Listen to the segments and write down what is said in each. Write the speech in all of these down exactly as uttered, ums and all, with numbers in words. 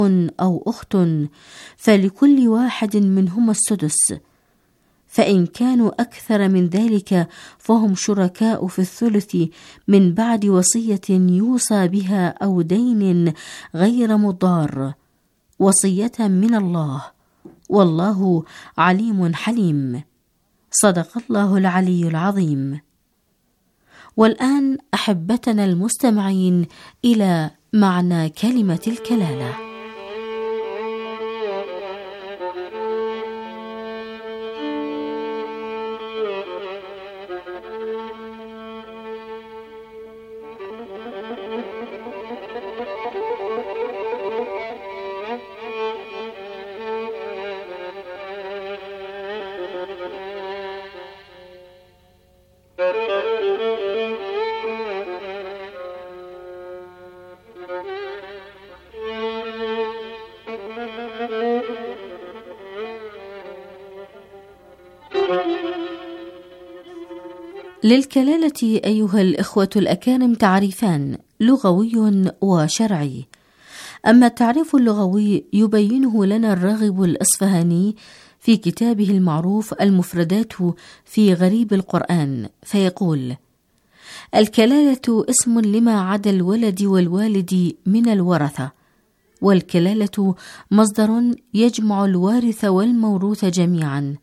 أو أخت فلكل واحد منهما السدس، فإن كانوا أكثر من ذلك فهم شركاء في الثلث من بعد وصية يوصى بها أو دين غير مضار، وصية من الله، والله عليم حليم. صدق الله العلي العظيم. والآن أحبتنا المستمعين إلى معنى كلمة الكلالة. للكلالة أيها الإخوة الأكارم تعريفان، لغوي وشرعي. أما التعريف اللغوي يبينه لنا الراغب الأصفهاني في كتابه المعروف المفردات في غريب القرآن، فيقول: الكلالة اسم لما عدا الولد والوالد من الورثة، والكلالة مصدر يجمع الوارث والموروث جميعا،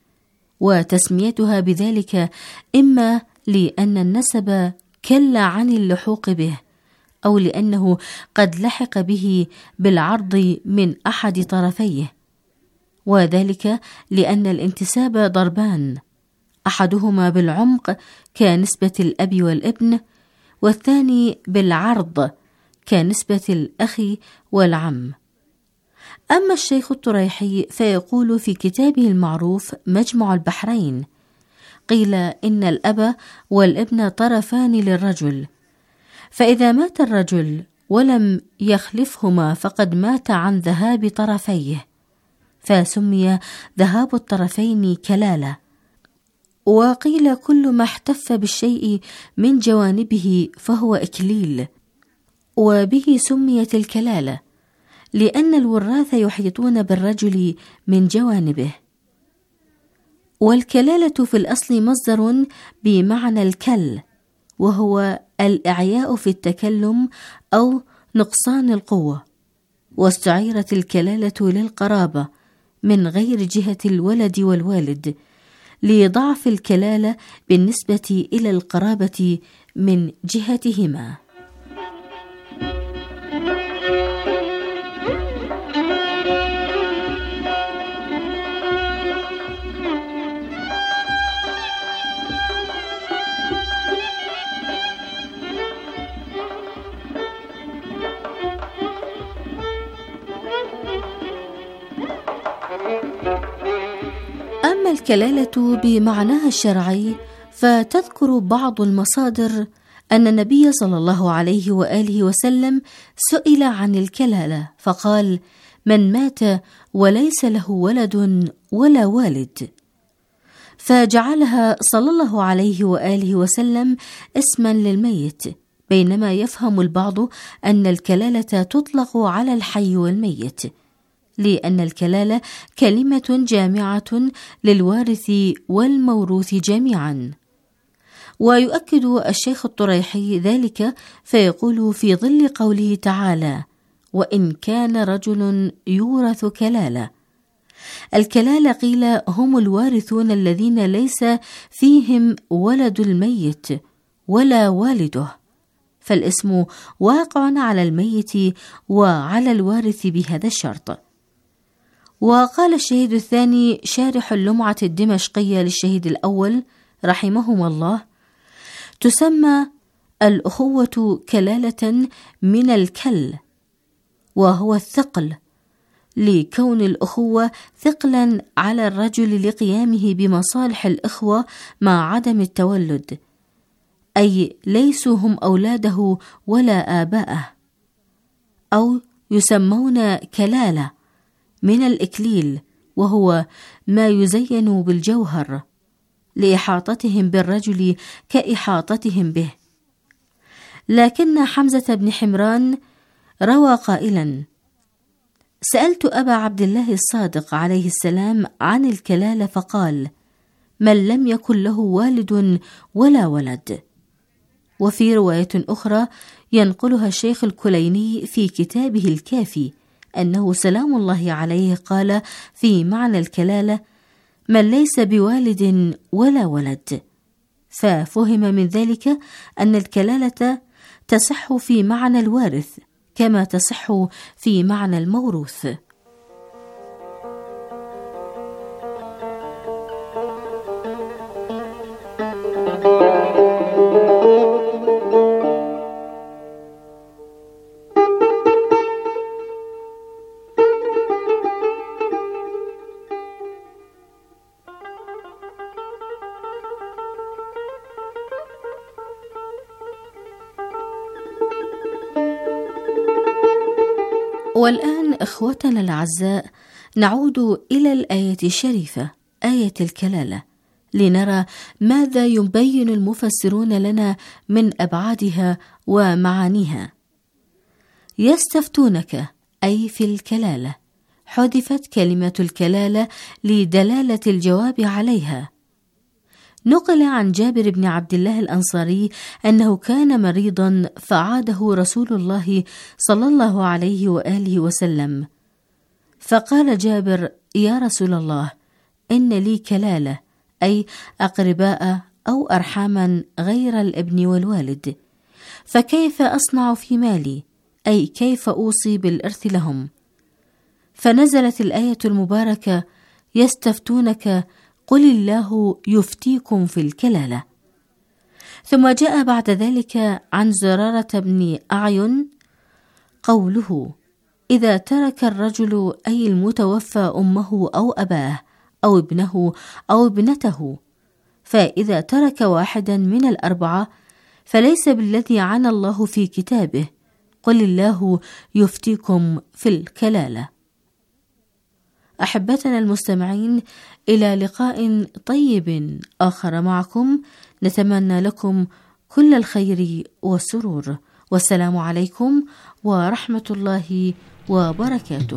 وتسميتها بذلك إما لأن النسب كل عن اللحوق به، أو لأنه قد لحق به بالعرض من أحد طرفيه، وذلك لأن الانتساب ضربان، أحدهما بالعمق كنسبة الأب والابن، والثاني بالعرض كنسبة الأخ والعم. أما الشيخ الطريحي فيقول في كتابه المعروف مجمع البحرين: قيل إن الأب والابن طرفان للرجل، فإذا مات الرجل ولم يخلفهما فقد مات عن ذهاب طرفيه، فسمي ذهاب الطرفين كلالة. وقيل كل ما احتف بالشيء من جوانبه فهو إكليل، وبه سميت الكلالة لأن الوراث يحيطون بالرجل من جوانبه. والكلالة في الأصل مصدر بمعنى الكل، وهو الإعياء في التكلم أو نقصان القوة، واستعيرت الكلالة للقرابة من غير جهة الولد والوالد، لضعف الكلالة بالنسبة إلى القرابة من جهتهما. أما الكلالة بمعناها الشرعي فتذكر بعض المصادر أن النبي صلى الله عليه وآله وسلم سئل عن الكلالة فقال: من مات وليس له ولد ولا والد، فجعلها صلى الله عليه وآله وسلم اسما للميت، بينما يفهم البعض أن الكلالة تطلق على الحي والميت، لأن الكلالة كلمة جامعة للوارث والموروث جميعا. ويؤكد الشيخ الطريحي ذلك فيقول في ظل قوله تعالى: وإن كان رجل يورث كلالة. الكلالة قيل هم الوارثون الذين ليس فيهم ولد الميت ولا والده، فالاسم واقع على الميت وعلى الوارث بهذا الشرط. وقال الشهيد الثاني شارح اللمعة الدمشقية للشهيد الأول رحمهما الله: تسمى الأخوة كلالة من الكل، وهو الثقل، لكون الأخوة ثقلا على الرجل لقيامه بمصالح الإخوة مع عدم التولد، أي ليسوا هم أولاده ولا آباءه. أو يسمون كلالة من الإكليل، وهو ما يزين بالجوهر لإحاطتهم بالرجل كإحاطتهم به. لكن حمزة بن حمران روى قائلا: سألت أبا عبد الله الصادق عليه السلام عن الكلالة فقال: من لم يكن له والد ولا ولد. وفي رواية أخرى ينقلها الشيخ الكليني في كتابه الكافي أنه سلام الله عليه قال في معنى الكلالة: من ليس بوالد ولا ولد. ففهم من ذلك أن الكلالة تصح في معنى الوارث كما تصح في معنى الموروث. والآن إخوتنا الأعزاء نعود إلى الآية الشريفة آية الكلالة لنرى ماذا يبين المفسرون لنا من أبعادها ومعانيها. يستفتونك أي في الكلالة، حذفت كلمة الكلالة لدلالة الجواب عليها. نقل عن جابر بن عبد الله الأنصاري أنه كان مريضا فعاده رسول الله صلى الله عليه وآله وسلم، فقال جابر: يا رسول الله، إن لي كلالة، أي أقرباء أو أرحاما غير الابن والوالد، فكيف أصنع في مالي؟ أي كيف أوصي بالإرث لهم؟ فنزلت الآية المباركة: يستفتونك قل الله يفتيكم في الكلالة. ثم جاء بعد ذلك عن زرارة بن أعين قوله: إذا ترك الرجل أي المتوفى أمه أو أباه أو ابنه أو ابنته، فإذا ترك واحدا من الأربعة فليس بالذي عنى الله في كتابه: قل الله يفتيكم في الكلالة. أحبتنا المستمعين، إلى لقاء طيب آخر معكم، نتمنى لكم كل الخير والسرور، والسلام عليكم ورحمة الله وبركاته.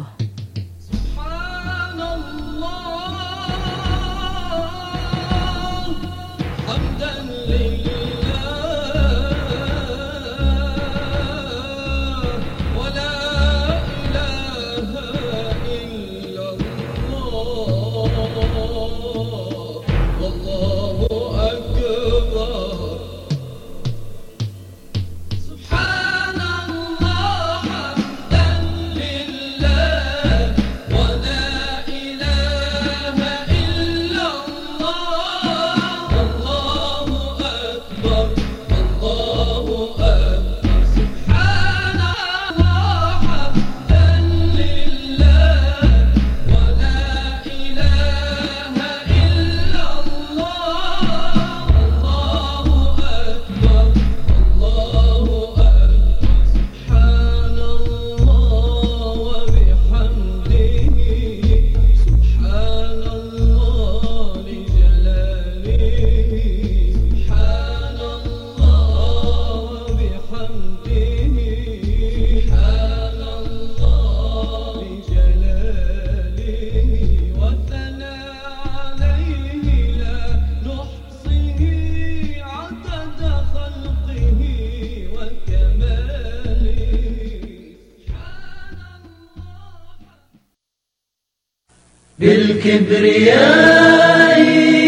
بالكبرياء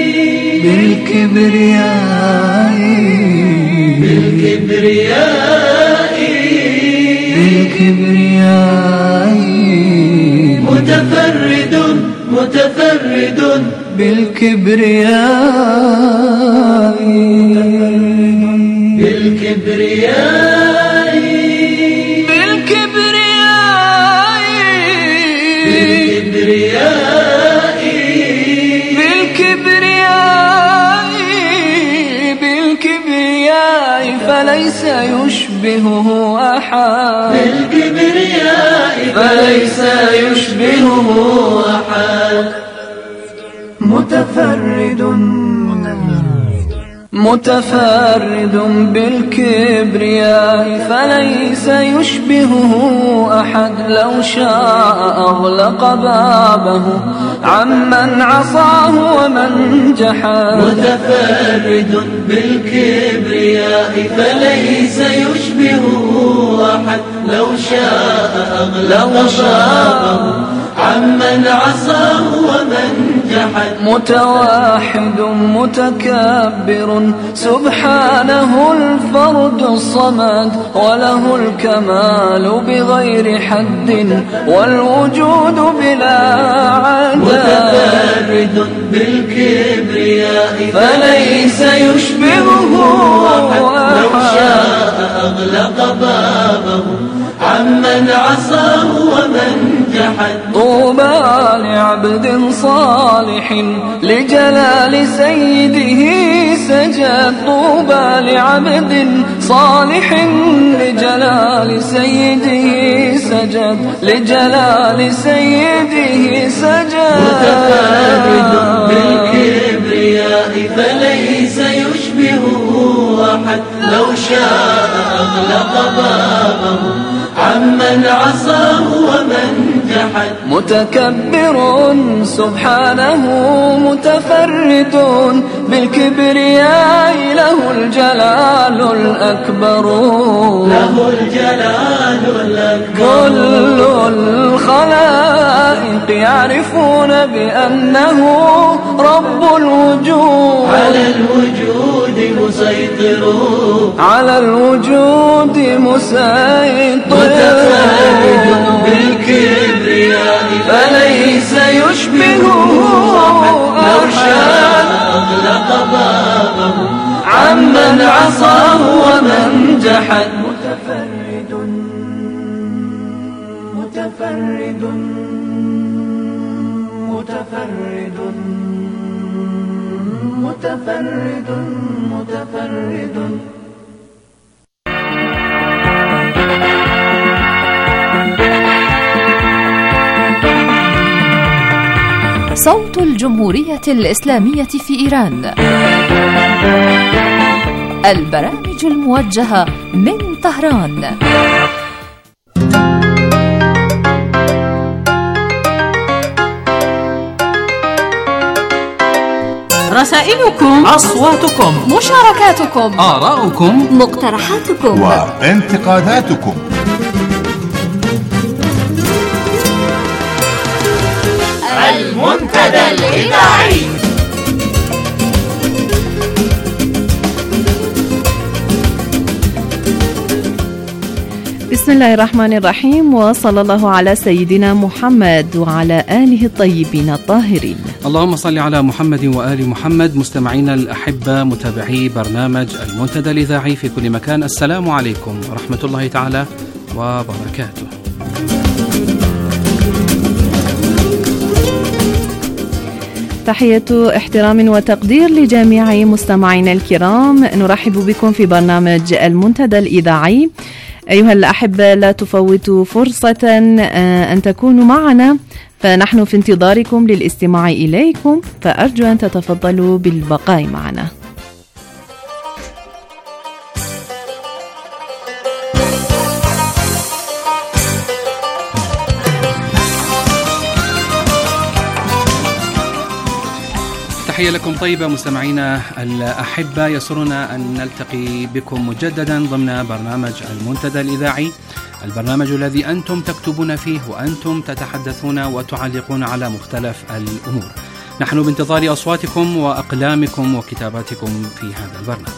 بالكبرياء بالكبرياء بالكبرياء متفرد متفرد بالكبرياء بالكبرياء بالكبرياء بالكبرياء بالكبرياء فليس يشبهه أحد بالكبرياء فليس يشبهه أحد متفرد متفرد بالكبرياء فليس يشبهه أحد لو شاء أغلق بابه عمن عصاه ومن جحد متفرد بالكبرياء فليس يشبهه أحد لو شاء أغلق بابه عمن عصاه ومن جحد متوحد متكبر سبحانه الفرد الصمد وله الكمال بغير حد والوجود بلا عدد متفرد بالكبرياء فليس يشبهه أحد لو شاء أغلق بابه عمن عصاه ومن جحد طوبى لعبد صالح لجلال سيده سجد طوبى لعبد صالح لجلال سيده سجد لجلال سيده سجد متفرد بالكبرياء فليس يشبهه أحد لو شاء أغلق بابه عمن عصاه ومن جحد متكبر سبحانه متفرد بالكبرياء له الجلال الأكبر له الجلال الأكبر كل الخلائق يعرفون بأنه رب الوجود على الوجود مسيطر على الوجود مسيطر متفرد بالكبرياء فليس يشبهه لو شاء أغلق بابه عمن عصاه ومن جحد متفرد متفرد متفرد متفرد متفرد صوت الجمهورية الإسلامية في إيران. البرامج الموجهة من طهران. رسائلكم، أصواتكم، مشاركاتكم، آراؤكم، مقترحاتكم وانتقاداتكم. المنتدى الإذاعي. بسم الله الرحمن الرحيم، وصلى الله على سيدنا محمد وعلى آله الطيبين الطاهرين. اللهم صل على محمد وآل محمد. مستمعينا الأحبة، متابعي برنامج المنتدى الإذاعي في كل مكان، السلام عليكم ورحمة الله تعالى وبركاته. تحية احترام وتقدير لجميع مستمعينا الكرام، نرحب بكم في برنامج المنتدى الإذاعي. أيها الأحبة، لا تفوتوا فرصة أن تكونوا معنا، فنحن في انتظاركم للاستماع إليكم، فأرجو أن تتفضلوا بالبقاء معنا. تحية لكم طيبة مستمعينا الأحبة، يسرنا أن نلتقي بكم مجددا ضمن برنامج المنتدى الإذاعي، البرنامج الذي أنتم تكتبون فيه وأنتم تتحدثون وتعلقون على مختلف الأمور. نحن بانتظار أصواتكم وأقلامكم وكتاباتكم في هذا البرنامج.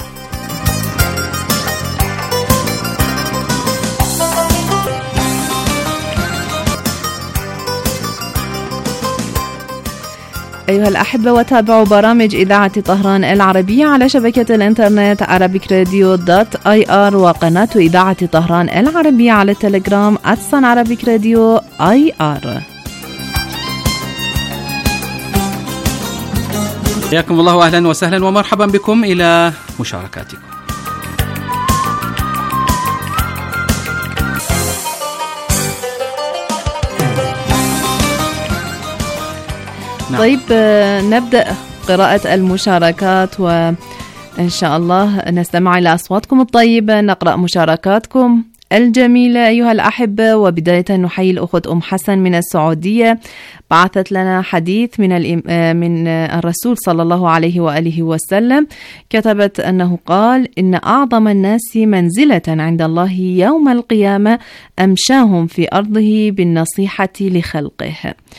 أيها الأحبة، وتابعوا برامج إذاعة طهران العربية على شبكة الإنترنت arabic radio dot i r وقناة إذاعة طهران العربية على التليجرام at san arabic radio i r. حياكم الله، أهلا وسهلا ومرحبا بكم إلى مشاركاتكم. نعم. طيب، نبدأ قراءة المشاركات، إن شاء الله نستمع إلى أصواتكم الطيبة، نقرأ مشاركاتكم الجميلة أيها الأحبة. وبداية نحيي الأخت أم حسن من السعودية، بعثت لنا حديث من من الرسول صلى الله عليه وآله وسلم، كتبت أنه قال: إن أعظم الناس منزلة عند الله يوم القيامة أمشاهم في أرضه بالنصيحة لخلقه.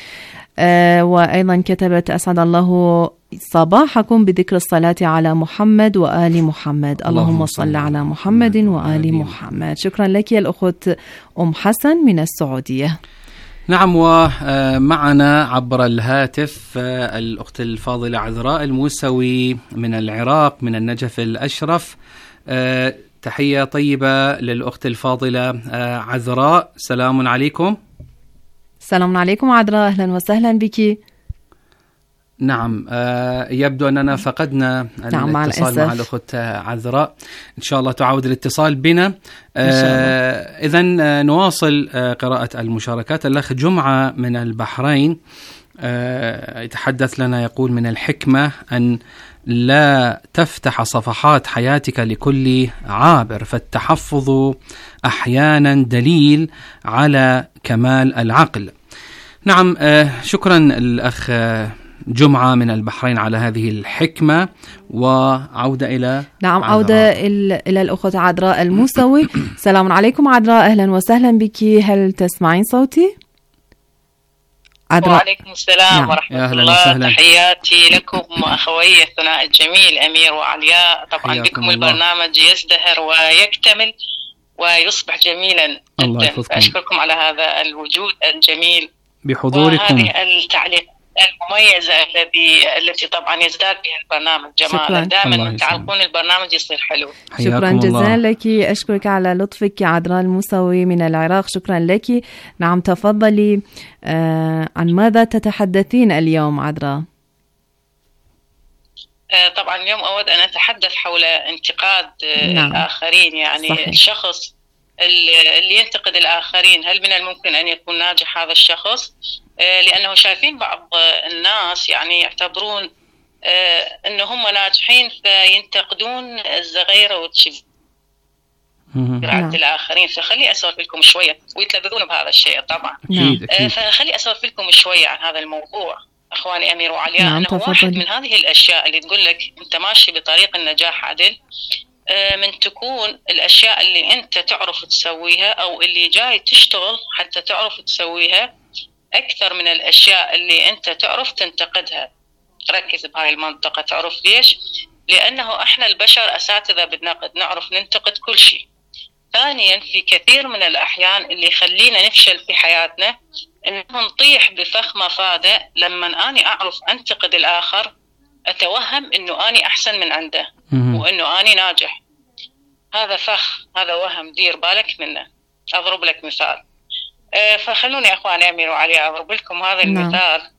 آه وأيضا كتبت: أسعد الله صباحكم بذكر الصلاة على محمد وآل محمد، اللهم صل على محمد وآل محمد. شكرا لك يا الأخت أم حسن من السعودية. نعم، ومعنا عبر الهاتف الأخت الفاضلة عذراء الموسوي من العراق، من النجف الأشرف. تحية طيبة للأخت الفاضلة عذراء. سلام عليكم. سلام عليكم عذراء، أهلا وسهلا بك. نعم، يبدو أننا فقدنا نعم الاتصال مع الأخت عذراء، إن شاء الله تعود الاتصال بنا. إذن نواصل قراءة المشاركات. الأخ جمعة من البحرين يتحدث لنا، يقول: من الحكمة أن لا تفتح صفحات حياتك لكل عابر، فالتحفظ أحيانا دليل على كمال العقل. نعم، شكرا الأخ جمعة من البحرين على هذه الحكمة. وعودة إلى نعم عودة إلى الأخت عذراء الموسوي. السلام عليكم عذراء، أهلا وسهلا بك. هل تسمعين صوتي؟ عذراء. وعليكم السلام نعم. ورحمة الله وسهلا. تحياتي لكم أخوي الثناء الجميل أمير وعلياء. طبعا بكم الله. البرنامج يزدهر ويكتمل ويصبح جميلا جدا. أشكركم على هذا الوجود الجميل بحضوركم، وهذه التعليق المميزة الذي التي طبعا يزداد بها البرنامج جمالا. دائما تعلقون البرنامج يصير حلو. شكرا جزيلا لك، أشكرك على لطفك يا عذراء الموسوي من العراق. شكرا لك. نعم تفضلي، آه عن ماذا تتحدثين اليوم عذراء؟ آه طبعا اليوم أود أن أتحدث حول انتقاد آه نعم. الآخرين، يعني صحيح. الشخص اللي ينتقد الآخرين، هل من الممكن أن يكون ناجح هذا الشخص؟ لأنه شايفين بعض الناس يعني يعتبرون أنه هم ناجحين فينتقدون الصغيرة والكبيرة عند الآخرين. فخلي أسولف لكم شوية، ويتلذذون بهذا الشيء طبعا. فخلي أسولف لكم شوية عن هذا الموضوع أخواني أمير وعلياء. نعم. أنه واحد من هذه الأشياء اللي تقول لك أنت ماشي بطريق النجاح عدل، من تكون الأشياء اللي أنت تعرف تسويها أو اللي جاي تشتغل حتى تعرف تسويها أكثر من الأشياء اللي أنت تعرف تنتقدها. ركز بهاي المنطقة. تعرف ليش؟ لأنه إحنا البشر أساتذة بالنقد، نعرف ننتقد كل شيء. ثانيا، في كثير من الأحيان اللي يخلينا نفشل في حياتنا إنه نطيح بفخ مفادة. لما أني أعرف أنتقد الآخر أتوهم إنه أني أحسن من عنده وإنه أني ناجح. هذا فخ، هذا وهم، دير بالك منه. أضرب لك مثال. أه فخلوني أخواني أمير وعلي أضرب لكم هذا المثال. نعم.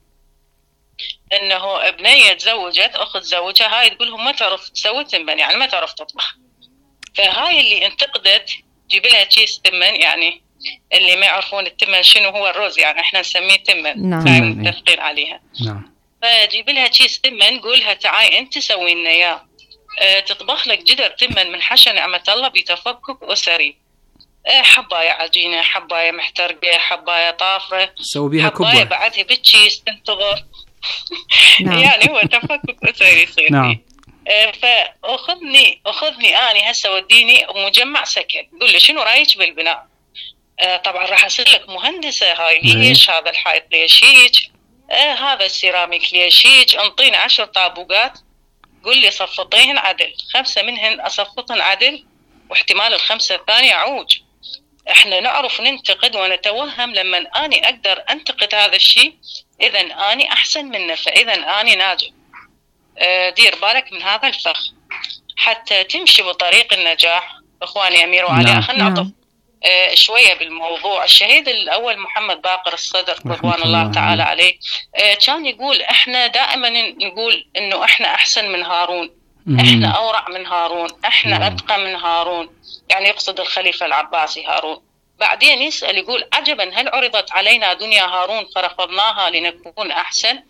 إنه ابنية تزوجت أخت زوجها، هاي تقولهم ما تعرف تسوي تمن، يعني ما تعرف تطبخ. فهاي اللي انتقدت جيب لها كيس تمن، يعني اللي ما يعرفون التمن شنو هو الرز، يعني إحنا نسميه تمن. نعم. هاي متفقين عليها. نعم. فجيب لها كيس تمن، قولها تعاي أنت سوي لنا إياه. أه تطبخ لك جدر تمن من حشا نعمة الله بتفكك أسري. أه حباية عجينة، حباية محترقة، حباية طافرة، سوي بيها كبة، حباية بعدها بالكيس تنتظر. نعم. يعني هو تفكك أسري يصير. نعم. أه فأخذني أخذني أنا هسه وديني مجمع سكن، قل لي شنو رأيك بالبناء؟ أه طبعا راح أصير لك مهندسة. هاي ليش هذا الحائط ليش هيك؟ آه هذا السيراميك ليش هيك؟ انطيني عشر طابوقات، قل لي صفطيهن عدل، خمسة منهن أصفطهن عدل واحتمال الخمسة الثانية عوج. احنا نعرف ننتقد ونتوهم لما أني أقدر أنتقد هذا الشيء إذا أني أحسن منه، فإذا أني ناجح. آه دير بالك من هذا الفخ حتى تمشي بطريق النجاح. أخواني أمير وعلي، خلنا نعطف آه شوية بالموضوع. الشهيد الأول محمد باقر الصدر رضوان الله تعالى عليه آه كان يقول إحنا دائما نقول إنه إحنا أحسن من هارون، إحنا أورع من هارون، إحنا أتقى من هارون، يعني يقصد الخليفة العباسي هارون. بعدين يسأل يقول عجبا هل عرضت علينا دنيا هارون فرفضناها لنكون أحسن؟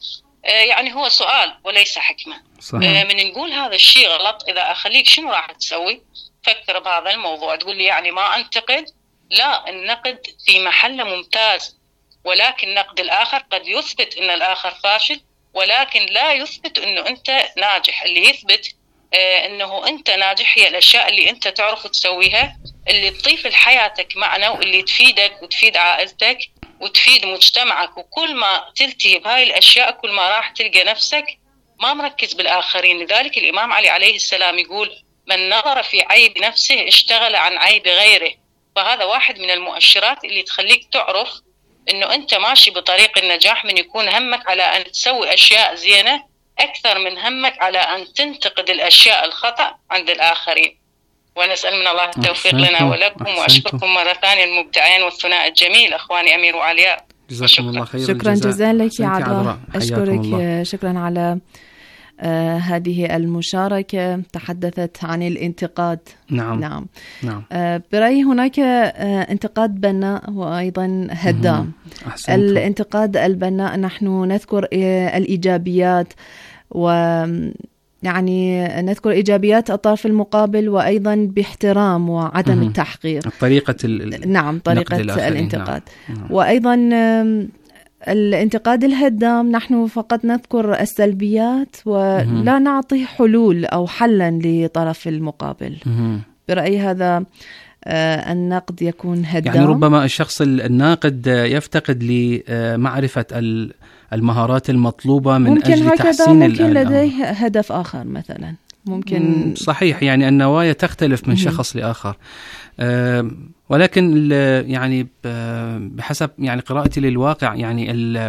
يعني هو سؤال وليس حكمة. صحيح. من نقول هذا الشيء غلط، إذا أخليك شنو راح تسوي؟ فكر بهذا الموضوع. تقول لي يعني ما أنتقد؟ لا، النقد في محله ممتاز، ولكن نقد الآخر قد يثبت أن الآخر فاشل، ولكن لا يثبت أنه أنت ناجح. اللي يثبت آه أنه أنت ناجح هي الأشياء اللي أنت تعرف تسويها، اللي تضيف لحياتك معنى، واللي تفيدك وتفيد عائلتك وتفيد مجتمعك. وكل ما تلتهي بهاي الأشياء كل ما راح تلقى نفسك ما مركز بالآخرين. لذلك الإمام علي عليه السلام يقول: من نظر في عيب نفسه اشتغل عن عيب غيره. فهذا واحد من المؤشرات اللي تخليك تعرف انه انت ماشي بطريق النجاح، من يكون همك على ان تسوي اشياء زينة اكثر من همك على ان تنتقد الاشياء الخطأ عند الاخرين. ونسأل من الله التوفيق لنا ولكم. واشكركم مرة ثانية المبدعين والثناء الجميل اخواني امير وعلياء. جزاكم الله خيرا. شكرا جزيلا لك يا عذراء. اشكرك شكرا على آه هذه المشاركة. تحدثت عن الانتقاد. نعم نعم, نعم. آه برأيي هناك آه انتقاد بناء وأيضا هدام. الانتقاد البناء نحن نذكر آه الإيجابيات، ويعني نذكر إيجابيات الطرف المقابل، وأيضا باحترام وعدم مم. التحقير. طريقة ال... نعم طريقة الانتقاد. نعم. وأيضا آه الانتقاد الهدام نحن فقط نذكر السلبيات ولا نعطي حلول أو حلا لطرف المقابل. برأيي هذا النقد يكون هدام. يعني ربما الشخص الناقد يفتقد لمعرفة المهارات المطلوبة من ممكن أجل هكذا، تحسين ممكن لديه هدف آخر مثلا. ممكن صحيح، يعني النوايا تختلف من شخص لآخر. أه ولكن يعني بحسب يعني قراءتي للواقع، يعني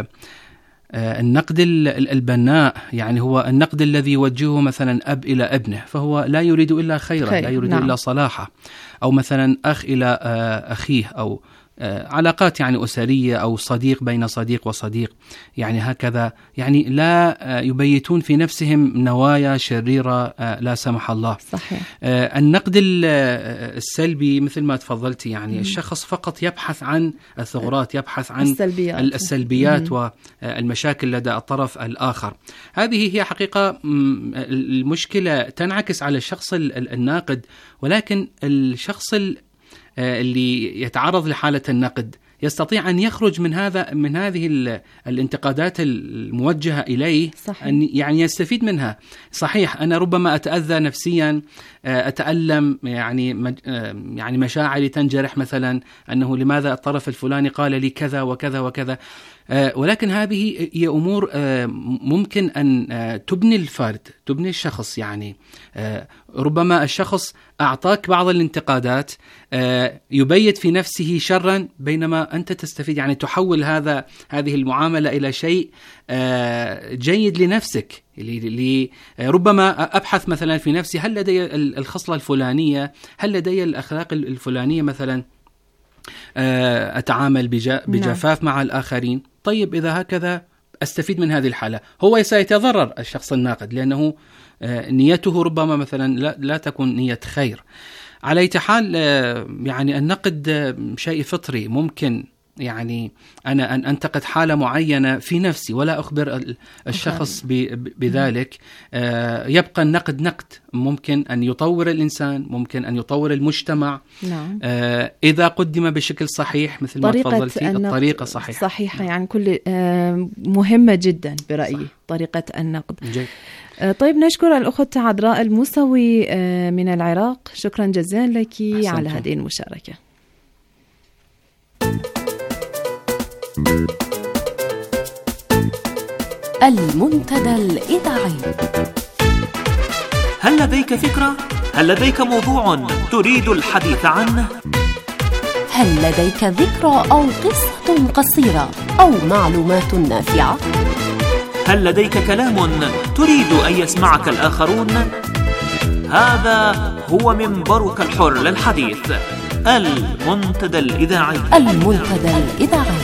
النقد البناء يعني هو النقد الذي يوجهه مثلا أب إلى ابنه، فهو لا يريد إلا خيرا، خير. لا يريد نعم. إلا صلاحه. أو مثلا أخ إلى أخيه، أو علاقات يعني أسرية، أو صديق بين صديق وصديق، يعني هكذا، يعني لا يبيتون في نفسهم نوايا شريرة لا سمح الله. صحيح. النقد السلبي مثل ما تفضلتي، يعني مم. الشخص فقط يبحث عن الثغرات، يبحث عن السلبيات, السلبيات والمشاكل لدى الطرف الآخر. هذه هي حقيقة المشكلة تنعكس على الشخص الناقد، ولكن الشخص اللي يتعرض لحالة النقد يستطيع أن يخرج من هذا من هذه الانتقادات الموجهة إليه. صحيح. أن يعني يستفيد منها. صحيح أنا ربما أتأذى نفسيا، أتألم، يعني يعني مشاعري تنجرح، مثلا أنه لماذا الطرف الفلاني قال لي كذا وكذا وكذا، ولكن هذه هي أمور ممكن أن تبني الفرد، تبني الشخص. يعني ربما الشخص أعطاك بعض الانتقادات يبيت في نفسه شرا، بينما أنت تستفيد، يعني تحول هذا هذه المعاملة إلى شيء جيد لنفسك. ربما أبحث مثلا في نفسي، هل لدي الخصلة الفلانية، هل لدي الأخلاق الفلانية، مثلا أتعامل بجفاف مع الآخرين. طيب إذا هكذا أستفيد من هذه الحالة. هو سيتضرر الشخص الناقد، لأنه نيته ربما مثلا لا, لا تكون نية خير. على أي حال يعني النقد شيء فطري، ممكن يعني أنا أن أنتقد حالة معينة في نفسي ولا أخبر الشخص بذلك. يبقى النقد نقد، ممكن أن يطور الإنسان، ممكن أن يطور المجتمع. نعم. إذا قدم بشكل صحيح مثل ما تفضلتي، الطريقة صحيحة صحيحة. يعني كل مهمة جدا برأيي. صح. طريقة النقد. جيد. طيب نشكر الأخت عذراء الموسوي من العراق. شكرا جزيلا لك على هذه المشاركة. المنتدى الإذاعي. هل لديك فكرة؟ هل لديك موضوع تريد الحديث عنه؟ هل لديك ذكرى أو قصة قصيرة أو معلومات نافعة؟ هل لديك كلام تريد أن يسمعك الآخرون؟ هذا هو منبرك الحر للحديث، المنتدى الإذاعي. المنتدى الإذاعي.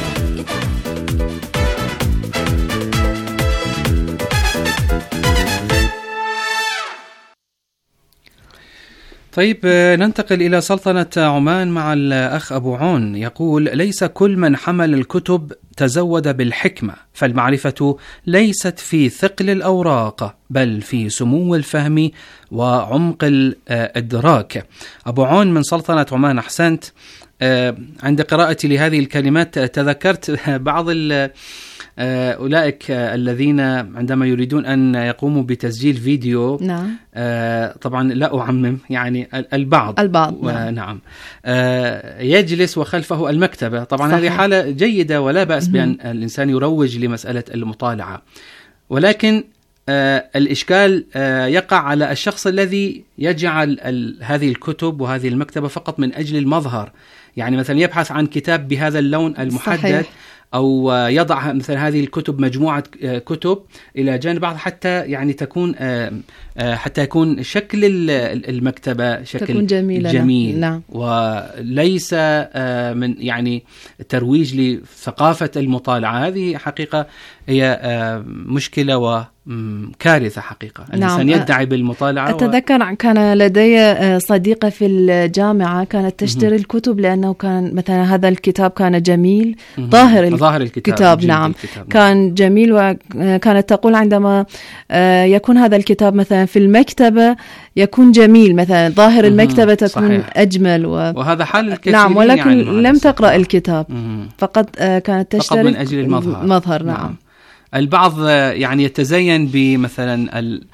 طيب ننتقل إلى سلطنة عمان مع الأخ أبو عون. يقول: ليس كل من حمل الكتب تزود بالحكمة، فالمعرفة ليست في ثقل الأوراق بل في سمو الفهم وعمق الإدراك. أبو عون من سلطنة عمان، أحسنت. عند قراءتي لهذه الكلمات تذكرت بعض أولئك الذين عندما يريدون أن يقوموا بتسجيل فيديو، نعم. طبعا لا أعمم، يعني البعض البعض نعم, نعم. يجلس وخلفه المكتبة. طبعا صحيح. هذه حالة جيدة ولا بأس بأن الإنسان يروج لمسألة المطالعة، ولكن الإشكال يقع على الشخص الذي يجعل هذه الكتب وهذه المكتبة فقط من أجل المظهر. يعني مثلا يبحث عن كتاب بهذا اللون المحدد، صحيح. أو يضع مثل هذه الكتب مجموعة كتب إلى جانب بعض حتى يعني تكون حتى يكون شكل المكتبة شكل جميل، نعم. وليس من يعني ترويج لثقافة المطالعة. هذه حقيقة هي مشكلة وكارثة حقيقة. الإنسان نعم. يدعي بالمطالعة. أتذكر و... كان لدي صديقة في الجامعة كانت تشتري الكتب لأنه كان مثلا هذا الكتاب كان جميل، ظاهر ظاهر الكتاب, الكتاب نعم الكتاب. كان جميل، وكانت تقول عندما يكون هذا الكتاب مثلا في المكتبة يكون جميل، مثلا ظاهر المكتبة تكون صحيح. أجمل و... وهذا حال الكثيرين. نعم، ولكن يعني لم تقرأ الكتاب، فقط كانت تشتري فقط من أجل المظهر, المظهر. نعم. نعم. البعض يعني يتزين بمثلا ال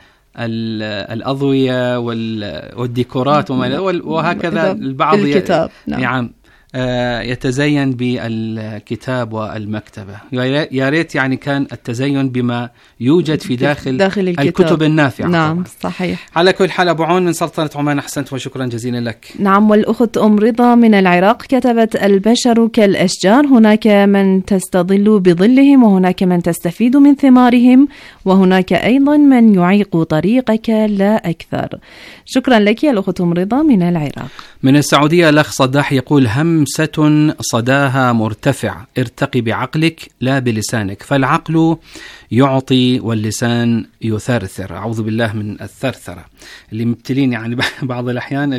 الأضوية والديكورات وهكذا. البعض الكتاب. نعم. نعم يتزين بالكتاب والمكتبة. يا ريت يعني كان التزين بما يوجد في داخل, داخل الكتب النافعة. نعم طبعا. صحيح. على كل حال أبو عون من سلطنة عمان، أحسنت وشكرا جزيلا لك. نعم. والأخت أم رضا من العراق كتبت: البشر كالأشجار، هناك من تستظل بظلهم وهناك من تستفيد من ثمارهم، وهناك أيضا من يعيق طريقك لا أكثر. شكرا لك يا الأخت أم رضا من العراق. من السعودية الأخ صداح يقول: همسة صداها مرتفع، ارتقي بعقلك لا بلسانك، فالعقل يعطي واللسان يثرثر. أعوذ بالله من الثرثرة اللي مبتلين يعني بعض الأحيان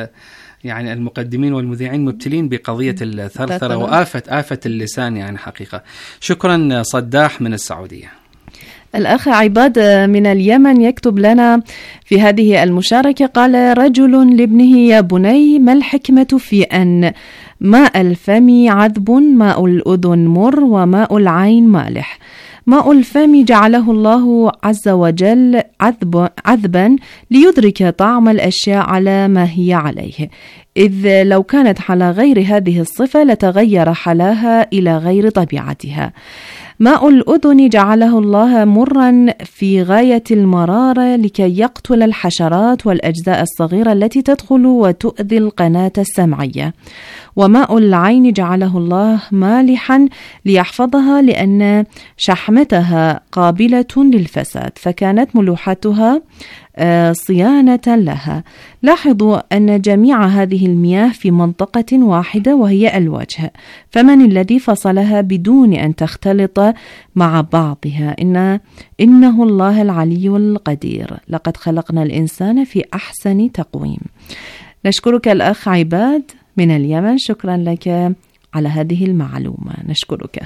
يعني المقدمين والمذيعين مبتلين بقضية الثرثرة وآفة آفة اللسان يعني حقيقة. شكرا صداح من السعودية. الأخ عباد من اليمن يكتب لنا في هذه المشاركة، قال: رجل لابنه: يا بني، ما الحكمة في أن ماء الفم عذب، ماء الأذن مر، وماء العين مالح؟ ماء الفم جعله الله عز وجل عذب عذبا ليدرك طعم الأشياء على ما هي عليه، إذ لو كانت على غير هذه الصفة لتغير حلاها إلى غير طبيعتها. ماء الأذن جعله الله مرا في غاية المرارة لكي يقتل الحشرات والأجزاء الصغيرة التي تدخل وتؤذي القناة السمعية. وماء العين جعله الله مالحا ليحفظها لأن شحمتها قابلة للفساد، فكانت ملوحتها صيانة لها. لاحظوا أن جميع هذه المياه في منطقة واحدة وهي الوجه، فمن الذي فصلها بدون أن تختلط مع بعضها؟ إن إنه الله العلي القدير، لقد خلقنا الإنسان في أحسن تقويم. نشكرك الأخ عباد من اليمن، شكرا لك على هذه المعلومة، نشكرك.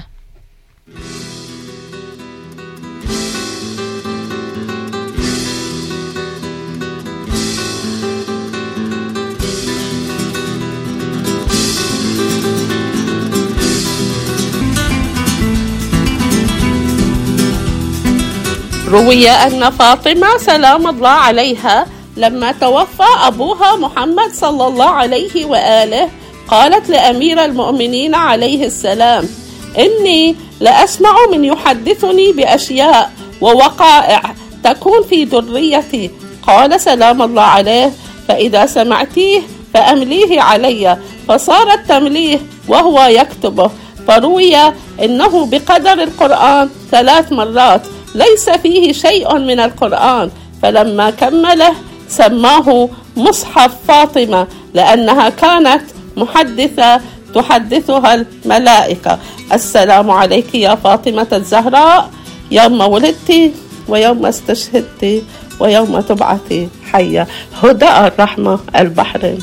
روي أن فاطمة سلام الله عليها لما توفى أبوها محمد صلى الله عليه وآله قالت لأمير المؤمنين عليه السلام: إني لأسمع من يحدثني بأشياء ووقائع تكون في ذريتي. قال سلام الله عليه: فإذا سمعتيه فأمليه علي. فصار التمليه وهو يكتبه. فروي إنه بقدر القرآن ثلاث مرات ليس فيه شيء من القرآن، فلما كمله سماه مصحف فاطمة لأنها كانت محدثة تحدثها الملائكة. السلام عليك يا فاطمة الزهراء، يوم ولدت ويوم استشهدت ويوم تبعثي حية. هدى الرحمة، البحرين.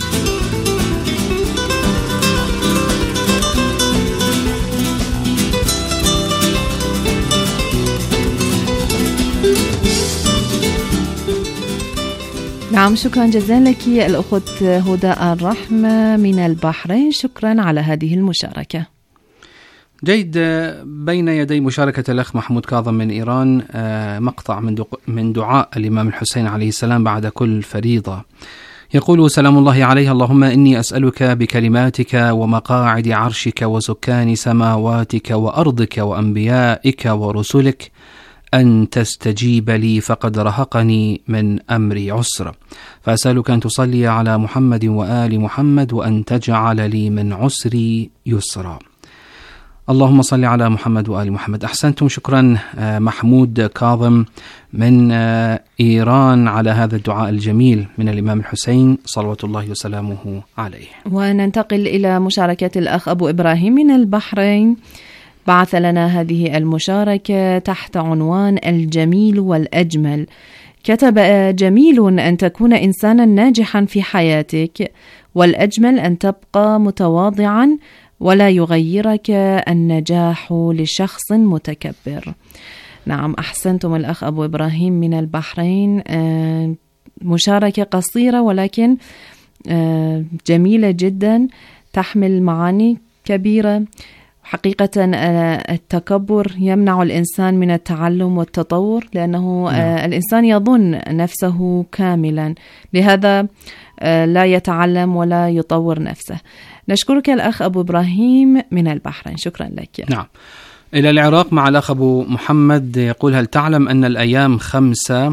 نعم، شكرا جزيلا لك الأخت هدى الرحمة من البحرين، شكرا على هذه المشاركة. جيد. بين يدي مشاركة الأخ محمود كاظم من إيران مقطع من دعاء الإمام الحسين عليه السلام بعد كل فريضة. يقول: سلام الله عليه، اللهم إني أسألك بكلماتك ومقاعد عرشك وسكان سماواتك وأرضك وأنبيائك ورسلك أن تستجيب لي فقد رهقني من أمري عسر، فأسألك أن تصلي على محمد وآل محمد وأن تجعل لي من عسري يسرا. اللهم صل على محمد وآل محمد. أحسنتم، شكرا محمود كاظم من إيران على هذا الدعاء الجميل من الإمام الحسين صلوات الله وسلامه عليه. وننتقل إلى مشاركة الأخ أبو إبراهيم من البحرين، بعث لنا هذه المشاركة تحت عنوان الجميل والأجمل. كتب: جميل أن تكون إنسانا ناجحا في حياتك، والأجمل أن تبقى متواضعا ولا يغيرك النجاح لشخص متكبر. نعم، أحسنتم الأخ أبو إبراهيم من البحرين، مشاركة قصيرة ولكن جميلة جدا، تحمل معاني كبيرة. حقيقة التكبر يمنع الإنسان من التعلم والتطور، لأنه نعم. الإنسان يظن نفسه كاملا، لهذا لا يتعلم ولا يطور نفسه. نشكرك الأخ أبو إبراهيم من البحرين، شكرا لك. نعم. إلى العراق مع الأخ أبو محمد، يقول: هل تعلم أن الأيام خمسة؟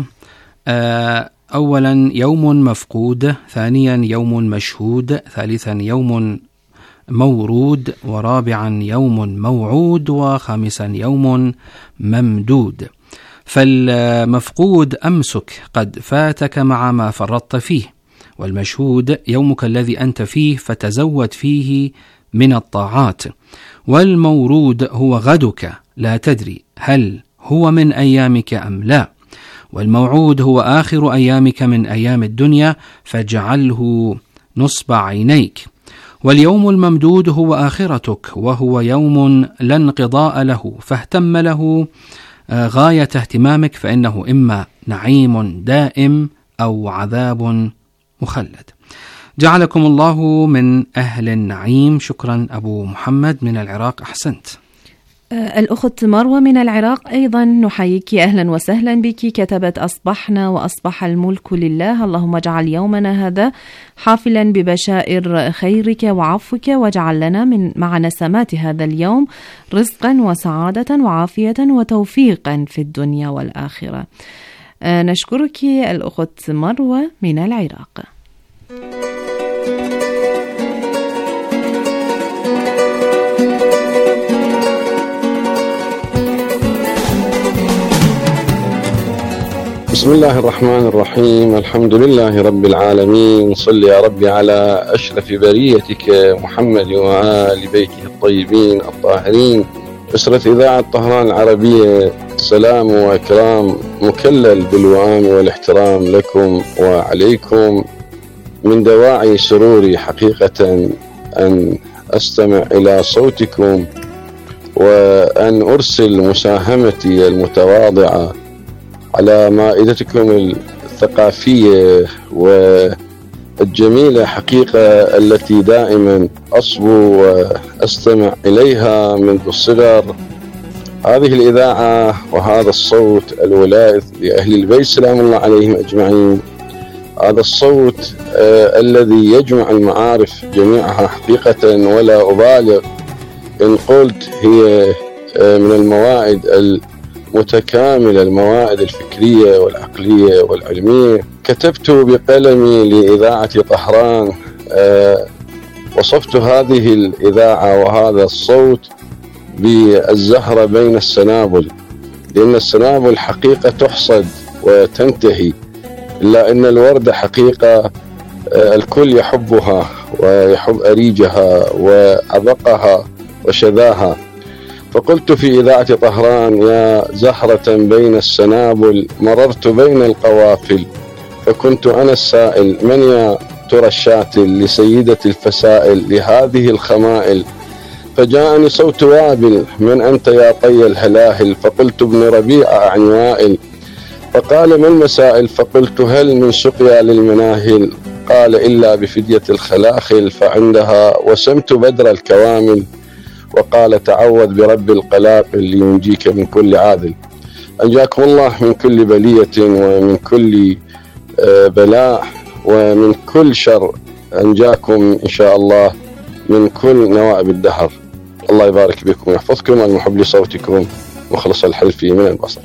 أولا يوم مفقود، ثانيا يوم مشهود، ثالثا يوم مورود، ورابعا يوم موعود، وخامسا يوم ممدود. فالمفقود أمسك قد فاتك مع ما فرطت فيه، والمشهود يومك الذي أنت فيه فتزود فيه من الطاعات، والمورود هو غدك لا تدري هل هو من أيامك أم لا، والموعود هو آخر أيامك من أيام الدنيا فاجعله نصب عينيك، واليوم الممدود هو آخرتك وهو يوم لا انقضاء له فاهتم له غاية اهتمامك، فإنه إما نعيم دائم أو عذاب مخلد. جعلكم الله من أهل النعيم. شكرا أبو محمد من العراق، أحسنت. الأخت مروة من العراق أيضا نحييك، أهلا وسهلا بك. كتبت: أصبحنا وأصبح الملك لله، اللهم اجعل يومنا هذا حافلا ببشائر خيرك وعفوك، واجعل لنا من مع نسمات هذا اليوم رزقا وسعادة وعافية وتوفيقا في الدنيا والآخرة. نشكرك الأخت مروة من العراق. بسم الله الرحمن الرحيم، الحمد لله رب العالمين، صل يا ربي على أشرف بريتك محمد وآل بيته الطيبين الطاهرين. أسرة إذاعة طهران العربية، سلام وإكرام مكلل بالوئام والاحترام لكم وعليكم. من دواعي سروري حقيقة أن أستمع إلى صوتكم وأن أرسل مساهمتي المتواضعة على مائدتكم الثقافية والجميلة حقيقة التي دائما أصبو وأستمع إليها منذ الصغر. هذه الإذاعة وهذا الصوت الولاذ لأهل البيت سلام الله عليهم أجمعين، هذا الصوت آه الذي يجمع المعارف جميعها حقيقة، ولا أبالغ إن قلت هي آه من الموائد المتكاملة، الموائد الفكرية والعقلية والعلمية. كتبت بقلمي لإذاعة طهران، آه وصفت هذه الإذاعة وهذا الصوت بالزهرة بين السنابل، لأن السنابل حقيقة تحصد وتنتهي، إلا أن الوردة حقيقة الكل يحبها ويحب أريجها وعبقها وشذاها. فقلت في إذاعة طهران: يا زهرة بين السنابل مررت بين القوافل، فكنت أنا السائل: من يا ترى الشاتل لسيدة الفسائل لهذه الخمائل؟ فجاءني صوت وابل: من أنت يا طي الهلاهل؟ فقلت: ابن ربيعة عن وائل. فقال: ما المسائل؟ فقلت: هل من سقيا للمناهل؟ قال: إلا بفدية الخلاخل، فعندها وسمت بدر الكوامل. وقال: تعوذ برب القلاقل لينجيك من كل عاذل. أنجاكم الله من كل بلية ومن كل بلاء ومن كل شر، أنجاكم إن شاء الله من كل نوائب الدهر. الله يبارك بكم ويحفظكم. المحب لصوتكم مخلص الحلفي من البصر.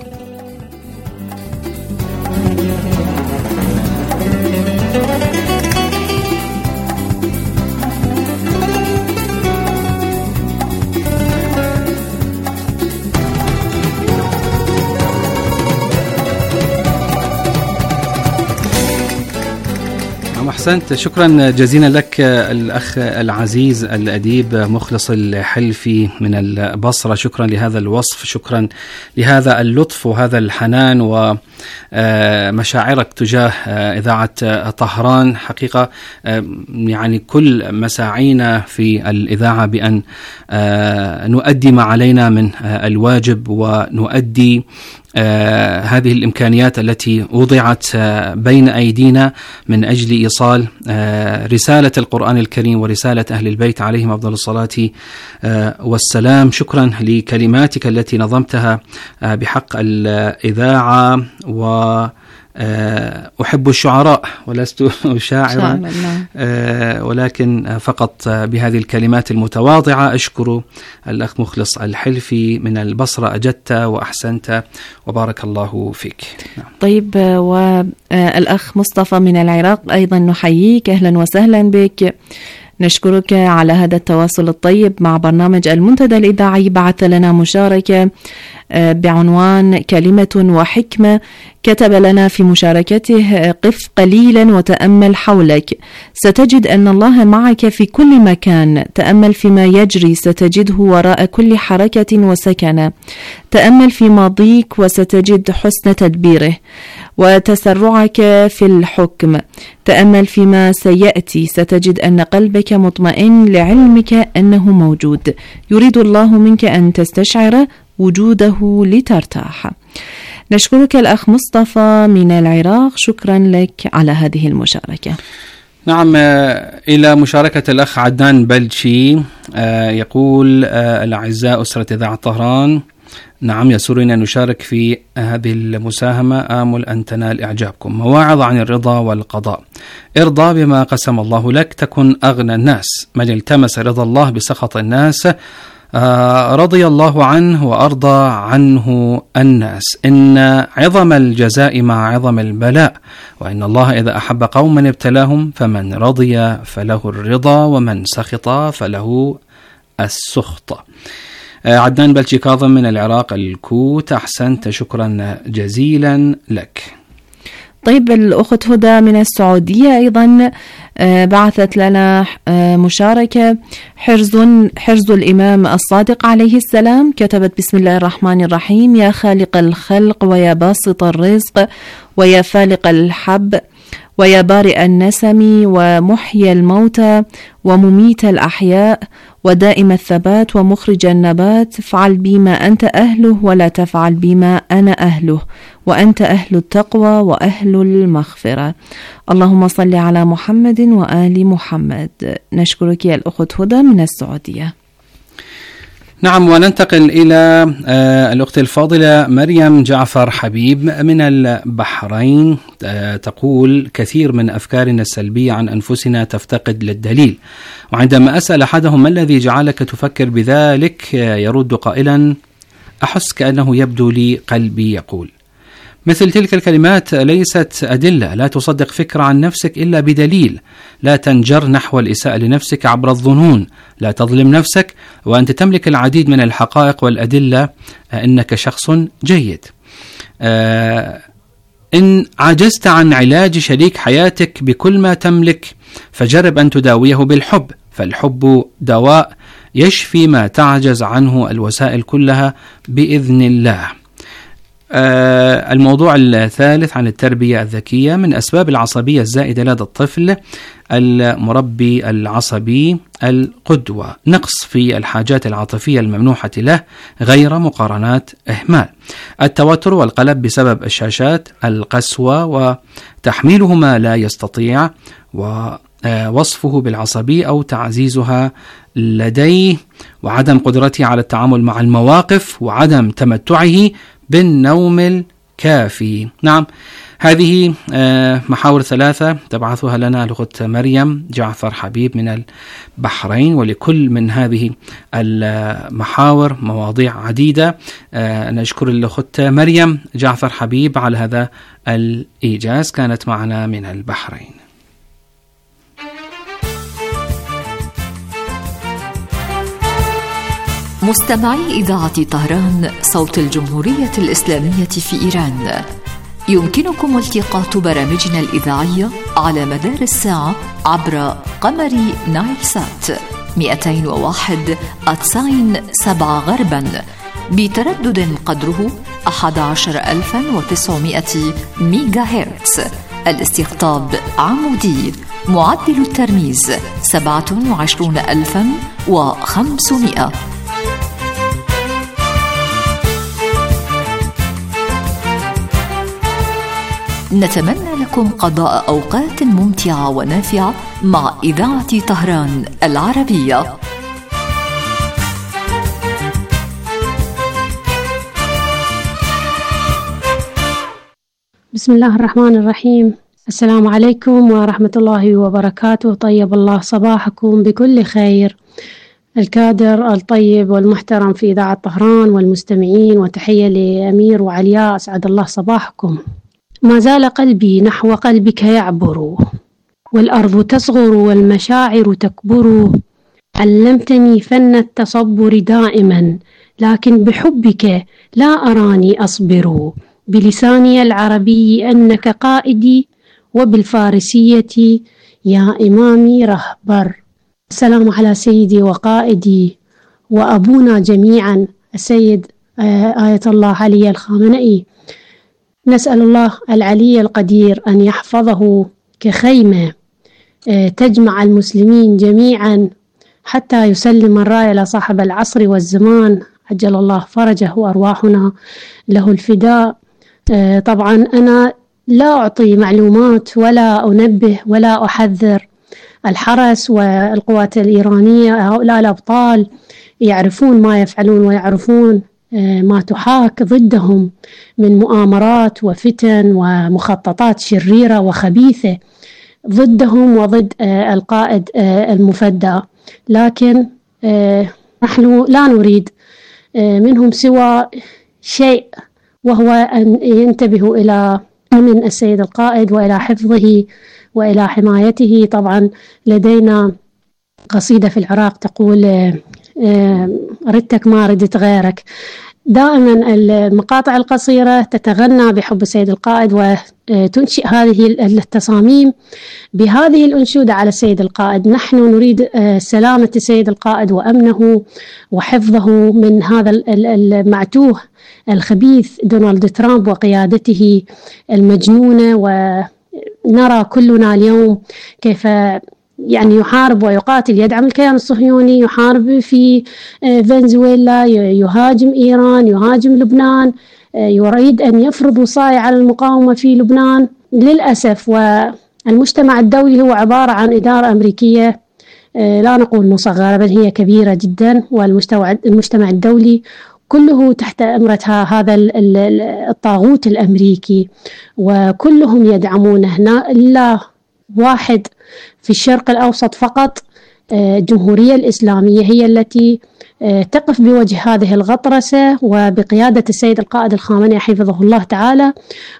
أحسنت، شكرا جزيلا لك الأخ العزيز الأديب مخلص الحلفي من البصرة. شكرا لهذا الوصف، شكرا لهذا اللطف وهذا الحنان ومشاعرك تجاه إذاعة طهران. حقيقة يعني كل مساعينا في الإذاعة بأن نؤدي ما علينا من الواجب ونؤدي آه هذه الإمكانيات التي وضعت آه بين أيدينا من أجل إيصال آه رسالة القرآن الكريم ورسالة أهل البيت عليهم أفضل الصلاة آه والسلام. شكرا لكلماتك التي نظمتها آه بحق الإذاعة. و أحب الشعراء ولست شاعرا، ولكن فقط بهذه الكلمات المتواضعة أشكر الأخ مخلص الحلفي من البصرة. أجدت وأحسنت وبارك الله فيك. طيب، والأخ مصطفى من العراق أيضا نحييك، أهلا وسهلا بك. نشكرك على هذا التواصل الطيب مع برنامج المنتدى الإذاعي. بعث لنا مشاركة بعنوان كلمة وحكمة، كتب لنا في مشاركته: قف قليلا وتأمل حولك، ستجد أن الله معك في كل مكان. تأمل فيما يجري، ستجده وراء كل حركة وسكنة. تأمل في ماضيك وستجد حسن تدبيره وتسرعك في الحكم. تأمل فيما سيأتي، ستجد أن قلبك مطمئن لعلمك أنه موجود. يريد الله منك أن تستشعر وجوده لترتاح. نشكرك الأخ مصطفى من العراق، شكرا لك على هذه المشاركة. نعم، إلى مشاركة الأخ عدنان بلشي. يقول: الأعزاء أسرة إذاعة طهران، نعم يسرنا نشارك في هذه المساهمة، آمل أن تنال إعجابكم. مواعظ عن الرضا والقضاء. ارضى بما قسم الله لك تكن أغنى الناس. من التمس رضا الله بسخط الناس آه رضي الله عنه وأرضى عنه الناس. إن عظم الجزاء مع عظم البلاء، وإن الله إذا أحب قوما ابتلاهم، فمن رضي فله الرضا ومن سخط فله السخط. آه عدنان بلشي كاظم من العراق الكوت، أحسنت، شكرا جزيلا لك. طيب، الأخت هدى من السعودية أيضا بعثت لنا مشاركة: حرز حرز الإمام الصادق عليه السلام. كتبت: بسم الله الرحمن الرحيم، يا خالق الخلق ويا باسط الرزق ويا فالق الحب ويا بارئ النسم ومحيي الموتى ومميت الأحياء ودائم الثبات ومخرج النبات، افعل بما أنت أهله ولا تفعل بما أنا أهله، وأنت أهل التقوى وأهل المغفرة. اللهم صل على محمد وآل محمد. نشكرك يا الأخت هدى من السعودية. نعم، وننتقل إلى الأخت الفاضلة مريم جعفر حبيب من البحرين. تقول: كثير من أفكارنا السلبية عن أنفسنا تفتقد للدليل، وعندما أسأل أحدهم ما الذي جعلك تفكر بذلك، يرد قائلا: أحس كأنه يبدو لي قلبي يقول. مثل تلك الكلمات ليست أدلة. لا تصدق فكرة عن نفسك إلا بدليل. لا تنجر نحو الإساءة لنفسك عبر الظنون. لا تظلم نفسك وأنت تملك العديد من الحقائق والأدلة أنك شخص جيد. آه إن عجزت عن علاج شريك حياتك بكل ما تملك، فجرب أن تداويه بالحب، فالحب دواء يشفي ما تعجز عنه الوسائل كلها بإذن الله. آه الموضوع الثالث عن التربية الذكية. من أسباب العصبية الزائدة لدى الطفل المربي العصبي القدوة، نقص في الحاجات العاطفية الممنوحة له، غير مقارنات، إهمال. التوتر والقلق بسبب الشاشات، القسوة وتحميله ما لا يستطيع، ووصفه بالعصبية أو تعزيزها لديه، وعدم قدرته على التعامل مع المواقف، وعدم تمتعه بالنوم الكافي. نعم، هذه محاور ثلاثة تبعثها لنا الأخت مريم جعفر حبيب من البحرين، ولكل من هذه المحاور مواضيع عديدة. نشكر الأخت مريم جعفر حبيب على هذا الإيجاز، كانت معنا من البحرين. مستمعي إذاعة طهران صوت الجمهورية الإسلامية في إيران، يمكنكم التقاط برامجنا الإذاعية على مدار الساعة عبر قمر نايل سات مئتين وواحد تسعين سبعة غربا بتردد قدره أحد عشر ألفا وتسعمائة ميجا هرتز. الاستقطاب عمودي، معدل الترميز سبعة وعشرين ألفا وخمسمائة. نتمنى لكم قضاء أوقات ممتعة ونافعة مع إذاعة طهران العربية. بسم الله الرحمن الرحيم. السلام عليكم ورحمة الله وبركاته. طيب الله صباحكم بكل خير. الكادر الطيب والمحترم في إذاعة طهران والمستمعين، وتحية لأمير وعلياء، أسعد الله صباحكم. ما زال قلبي نحو قلبك يعبر، والأرض تصغر والمشاعر تكبر. علمتني فن التصبر دائما، لكن بحبك لا أراني أصبر. بلساني العربي أنك قائدي، وبالفارسية يا إمامي رهبر. السلام على سيدي وقائدي وأبونا جميعا السيد آية الله علي الخامنئي. نسأل الله العلي القدير أن يحفظه كخيمة تجمع المسلمين جميعا حتى يسلم الراية لصاحب العصر والزمان، عجل الله فرجه وأرواحنا له الفداء. طبعا أنا لا أعطي معلومات ولا أنبه ولا أحذر. الحرس والقوات الإيرانية هؤلاء الأبطال يعرفون ما يفعلون، ويعرفون ما تحاك ضدهم من مؤامرات وفتن ومخططات شريرة وخبيثة ضدهم وضد القائد المفدى. لكن نحن لا نريد منهم سوى شيء، وهو أن ينتبهوا إلى من السيد القائد وإلى حفظه وإلى حمايته. طبعا لدينا قصيدة في العراق تقول ردتك ما ردت غيرك. دائما المقاطع القصيرة تتغنى بحب السيد القائد، وتنشئ هذه التصاميم بهذه الأنشودة على السيد القائد. نحن نريد سلامة السيد القائد وأمنه وحفظه من هذا المعتوه الخبيث دونالد ترامب وقيادته المجنونة. ونرى كلنا اليوم كيف يعني يحارب ويقاتل، يدعم الكيان الصهيوني، يحارب في فنزويلا، يهاجم إيران، يهاجم لبنان، يريد أن يفرض وصاية على المقاومة في لبنان. للأسف والمجتمع الدولي هو عبارة عن إدارة أمريكية، لا نقول مصغرة بل هي كبيرة جدا، والمجتمع الدولي كله تحت أمرة هذا الطاغوت الأمريكي، وكلهم يدعمونه. إلا واحد في الشرق الأوسط فقط، الجمهورية الإسلامية، هي التي تقف بوجه هذه الغطرسة وبقيادة السيد القائد الخامنئي حفظه الله تعالى،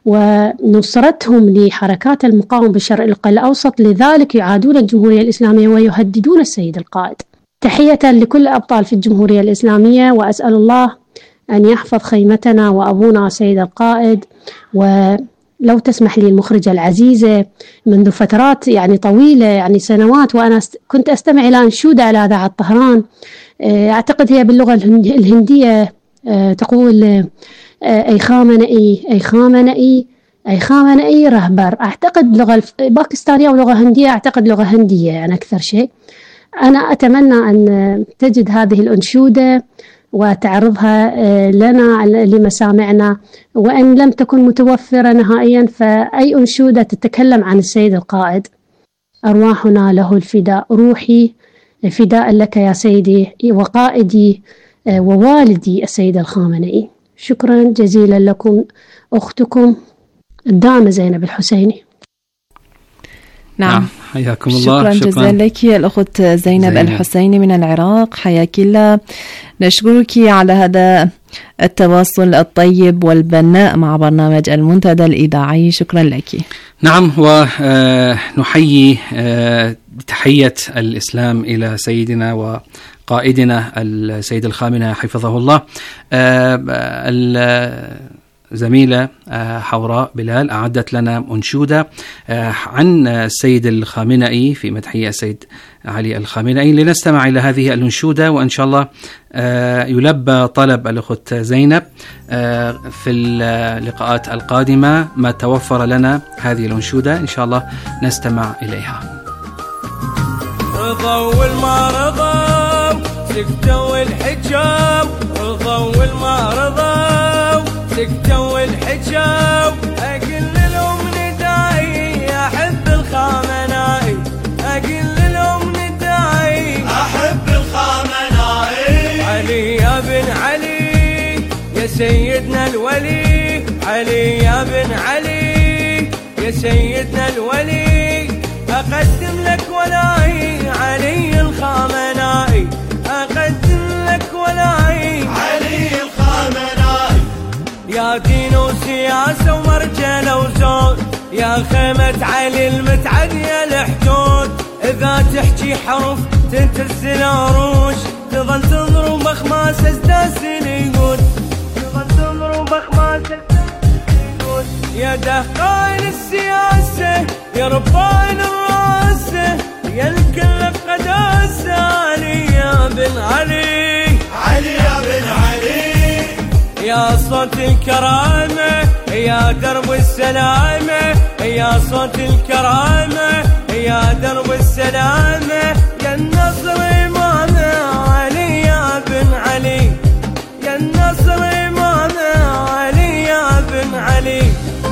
ونصرتهم لحركات المقاومة بالشرق الأوسط. لذلك يعادون الجمهورية الإسلامية ويهددون السيد القائد. تحية لكل أبطال في الجمهورية الإسلامية، وأسأل الله أن يحفظ خيمتنا وأبونا سيد القائد. ولو تسمح لي المخرجة العزيزة، منذ فترات يعني طويلة، يعني سنوات، وأنا كنت أستمع إلى أنشودة على إذاعة طهران أعتقد هي باللغة الهندية تقول أي خامنئي أي خامنئي أي خامنئي رهبر. أعتقد لغة باكستانية أو لغة هندية، أعتقد لغة هندية يعني أكثر شيء. أنا أتمنى أن تجد هذه الأنشودة وتعرضها لنا لمسامعنا، وإن لم تكن متوفرة نهائيا فأي أنشودة تتكلم عن السيد القائد: أرواحنا له الفداء، روحي فداء لك يا سيدي وقائدي ووالدي السيد الخامنئي. شكرا جزيلا لكم، أختكم الدامة زينب الحسيني. نعم، حياكم الله. شكرا, شكرا جزيلا لك الأخت زينب, زينب الحسيني من العراق، حياك الله. نشكرك على هذا التواصل الطيب والبناء مع برنامج المنتدى الإذاعي، شكرا لك. نعم، ونحيي تحية الإسلام إلى سيدنا وقائدنا السيد الخامنئي حفظه الله. زميلة حوراء بلال أعدت لنا أنشودة عن السيد الخامنئي في مدحية السيد علي الخامنئي، لنستمع إلى هذه الأنشودة، وإن شاء الله يلبى طلب الأخت زينب في اللقاءات القادمة ما توفر لنا هذه الأنشودة إن شاء الله نستمع إليها. رضوا والمرضى سكتوا الحجاب، رضوا والمرضى سكتوا الحجاب، أقل لهم نداي أحب الخامنئي، أقل لهم نداي أحب الخامنئي. علي يا بن علي يا سيدنا الولي، علي يا بن علي يا سيدنا الولي، أقدم لك ولاي علي الخامنئي، أقدم لك ولاي علي الخامنئي. يا دين وسياسة ومرجلة وزود، يا خيمة علي المتعدية الحدود، إذا تحكي حرف تنتز العروش، تظل تضرب بخماس أسداس اليقود، تظل تضرب بخماس أسداس اليقود. يا دهقان السياسة يا ربان الراسة، يا الكل بقداسة علي يا بن علي، علي يا بن علي. يا صوت الكرامة يا درب السلامة، يا صوت الكرامة يا درب السلامة، يا النصر إمامة علي يا بن علي، يا النصر إمامة علي يا بن علي.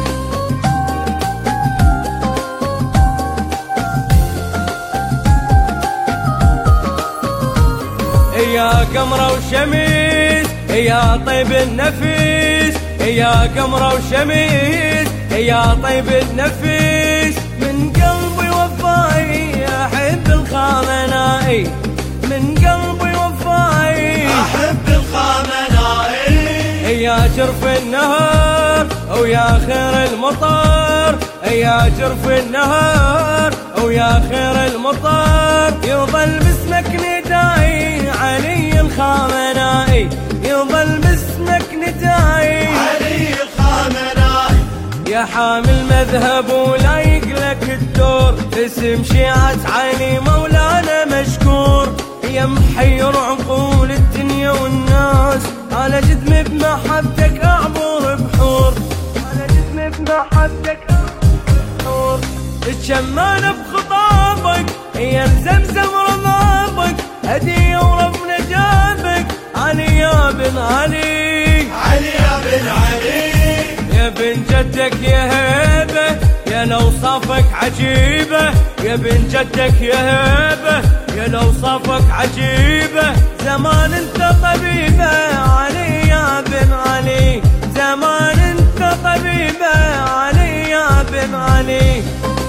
يا قمرة وشميس يا طيب النفيس، يا قمرة وشميس يا طيب النفيس، من قلبي وفاي أحب الخامنئي، من قلبي وفاي أحب الخامنئي. يا جرف النهار ويا خير المطر، يا جرف النهار ويا خير المطر، يظل باسمك نداي علي الخامنئي، يظل باسمك نداي علي الخامنئي. يا حامل مذهب ولا يقلك الدور، اسم شيعة علي مولانا مشكور، يا محير عقول الدنيا والناس، على جدم بمحبتك أعبر بحور، على جدم بمحبتك أعبر بحور. الشمان بخطابك يا زمزم رضابك، هدية وربنا جابك علي يا بن علي، علي يا بن علي. يا بن جدك يا هيبة يا لوصافك عجيبة، يا بن جدك يا هيبة يا لوصافك عجيبة، زمان انت طبيبة علي يا بن علي، زمان انت طبيبة علي يا بن علي.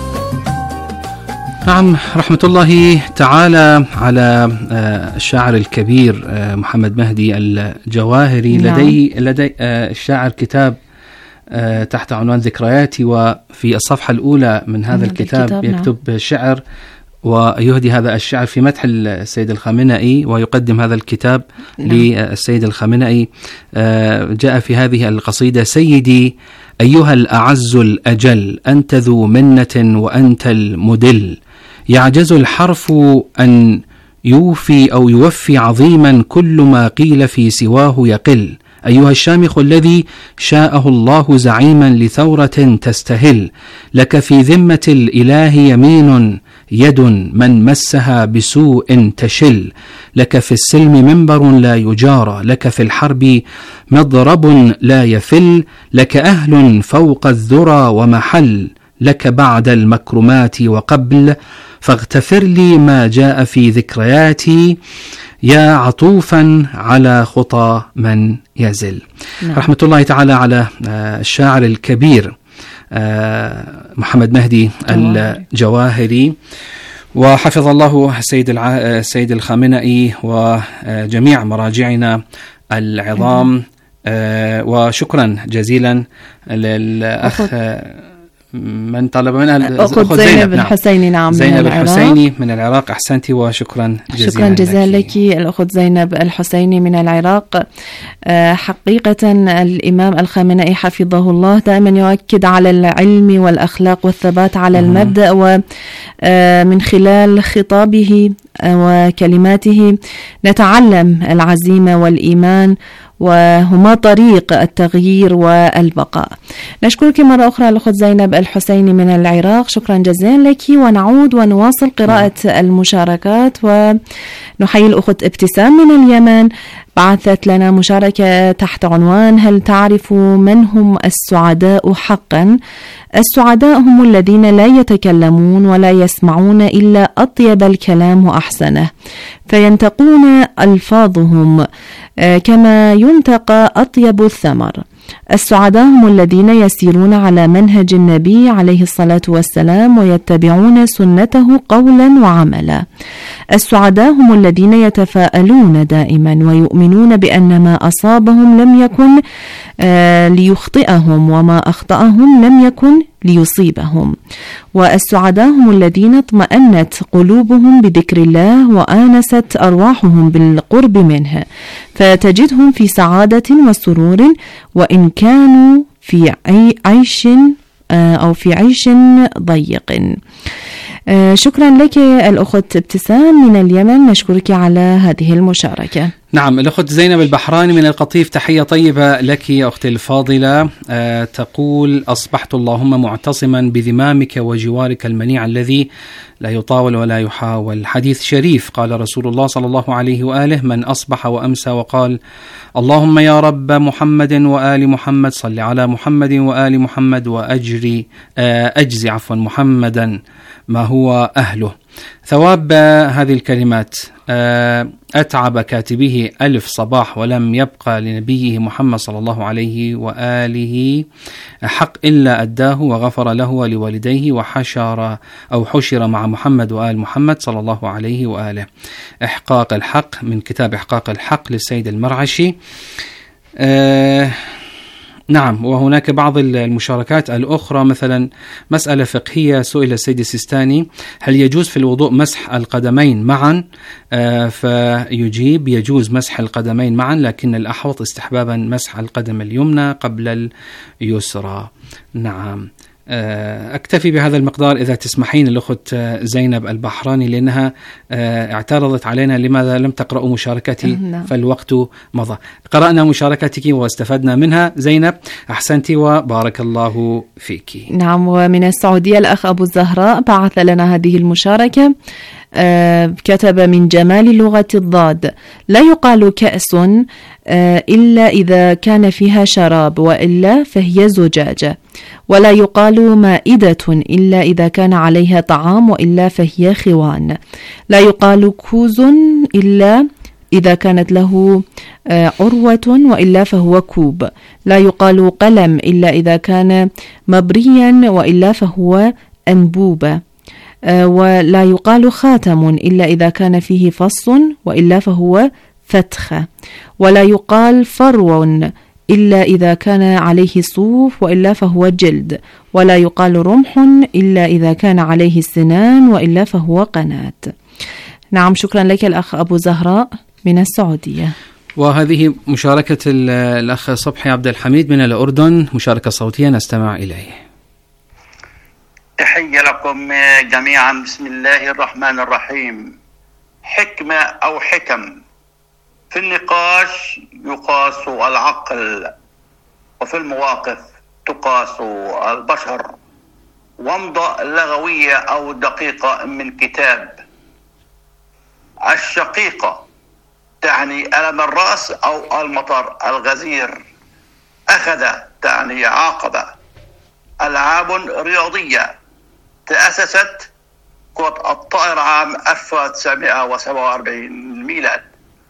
نعم، رحمة الله تعالى على الشاعر الكبير محمد مهدي الجواهري. نعم. لديه لدي الشاعر كتاب تحت عنوان ذكرياتي، وفي الصفحة الأولى من هذا الكتاب, الكتاب يكتب نعم. شعر، ويهدي هذا الشعر في مدح السيد الخامنئي، ويقدم هذا الكتاب نعم. للسيد الخامنئي. جاء في هذه القصيدة: سيدي أيها الأعز الأجل، أنت ذو منة وأنت المدل، يعجز الحرف أن يوفي أو يوفي عظيما كل ما قيل في سواه يقل. أيها الشامخ الذي شاءه الله زعيما لثورة تستهل، لك في ذمة الإله يمين يد من مسها بسوء تشل، لك في السلم منبر لا يجارى، لك في الحرب مضرب لا يفل، لك أهل فوق الذرى ومحل، لك بعد المكرمات وقبل، فاغتفر لي ما جاء في ذكرياتي يا عطوفا على خطى من يزل. نعم. رحمة الله تعالى على الشاعر الكبير محمد مهدي الجواهري، وحفظ الله السيد الع... السيد الخامنئي وجميع مراجعنا العظام. وشكرا جزيلا للأخ من طلب منها الأخت زينب, زينب الحسيني. نعم، زينب الحسيني من العراق. أحسنتي وشكرا جزيلا. شكرا جزيلا لك الأخت زينب الحسيني من العراق. حقيقة الإمام الخامنئي حفظه الله دائما يؤكد على العلم والأخلاق والثبات على المبدأ، ومن خلال خطابه وكلماته نتعلم العزيمة والإيمان، وهما طريق التغيير والبقاء. نشكرك مرة أخرى الأخت زينب الحسيني من العراق، شكرا جزيلا لك. ونعود ونواصل قراءة المشاركات، ونحيي الأخت ابتسام من اليمن، بعثت لنا مشاركة تحت عنوان: هل تعرف من هم السعداء حقا؟ السعداء هم الذين لا يتكلمون ولا يسمعون إلا أطيب الكلام وأحسنه، فينتقون ألفاظهم كما ينتقى أطيب الثمر. السعداء هم الذين يسيرون على منهج النبي عليه الصلاة والسلام ويتبعون سنته قولا وعملا. السعداء هم الذين يتفاءلون دائما ويؤمنون بأن ما أصابهم لم يكن آه ليخطئهم، وما أخطأهم لم يكن ليصيبهم. والسعداء هم الذين اطمأنت قلوبهم بذكر الله وآنست أرواحهم بالقرب منه، فتجدهم في سعادة وسرور وإن كانوا في عيش أو في عيش ضيق. شكرا لك الأخت ابتسام من اليمن، نشكرك على هذه المشاركة. نعم، الأخت زينب البحراني من القطيف، تحية طيبة لك يا أختي الفاضلة. أه تقول: أصبحت اللهم معتصما بذمامك وجوارك المنيع الذي لا يطاول ولا يحاول. حديث شريف قال رسول الله صلى الله عليه وآله: من أصبح وأمسى وقال اللهم يا رب محمد وآل محمد صل على محمد وآل محمد وأجري أه أجزي عفوا محمدا ما هو أهله. ثواب هذه الكلمات أتعب كاتبه ألف صباح ولم يبقى لنبيه محمد صلى الله عليه وآله حق إلا أداه وغفر له ولوالديه وحشر أو حشر مع محمد وآل محمد صلى الله عليه وآله. إحقاق الحق من كتاب إحقاق الحق للسيد المرعشي. أه نعم، وهناك بعض المشاركات الأخرى، مثلا مسألة فقهية سئل السيد السيستاني: هل يجوز في الوضوء مسح القدمين معا؟ آه فيجيب: يجوز مسح القدمين معا، لكن الأحوط استحبابا مسح القدم اليمنى قبل اليسرى. نعم، أكتفي بهذا المقدار إذا تسمحين الأخت زينب البحراني، لأنها اعترضت علينا لماذا لم تقرأوا مشاركتي فالوقت مضى. قرأنا مشاركتك واستفدنا منها. زينب أحسنتي وبارك الله فيك. نعم، ومن السعودية الأخ أبو الزهراء بعث لنا هذه المشاركة. آه كتب: من جمال لغة الضاد لا يقال كأس آه إلا إذا كان فيها شراب، وإلا فهي زجاجة، ولا يقال مائدة إلا إذا كان عليها طعام، وإلا فهي خوان، لا يقال كوز إلا إذا كانت له آه عروة، وإلا فهو كوب، لا يقال قلم إلا إذا كان مبريا، وإلا فهو أنبوبة، أه ولا يقال خاتم إلا إذا كان فيه فص، وإلا فهو فتخة، ولا يقال فرو إلا إذا كان عليه صوف، وإلا فهو جلد، ولا يقال رمح إلا إذا كان عليه سنان، وإلا فهو قناة. نعم، شكرا لك الأخ أبو زهراء من السعودية. وهذه مشاركة الأخ صبحي عبد الحميد من الأردن، مشاركة صوتية نستمع إليه. تحية لكم جميعا. بسم الله الرحمن الرحيم. حكمة أو حكم. في النقاش يقاس العقل، وفي المواقف تقاس البشر. ومضة لغوية أو دقيقة من كتاب. الشقيقة تعني ألم الرأس أو المطر الغزير. أخذ تعني عاقبة. ألعاب رياضية. تأسست كرة الطائرة عام ألف وتسعمائة وسبعة وأربعين ميلاد.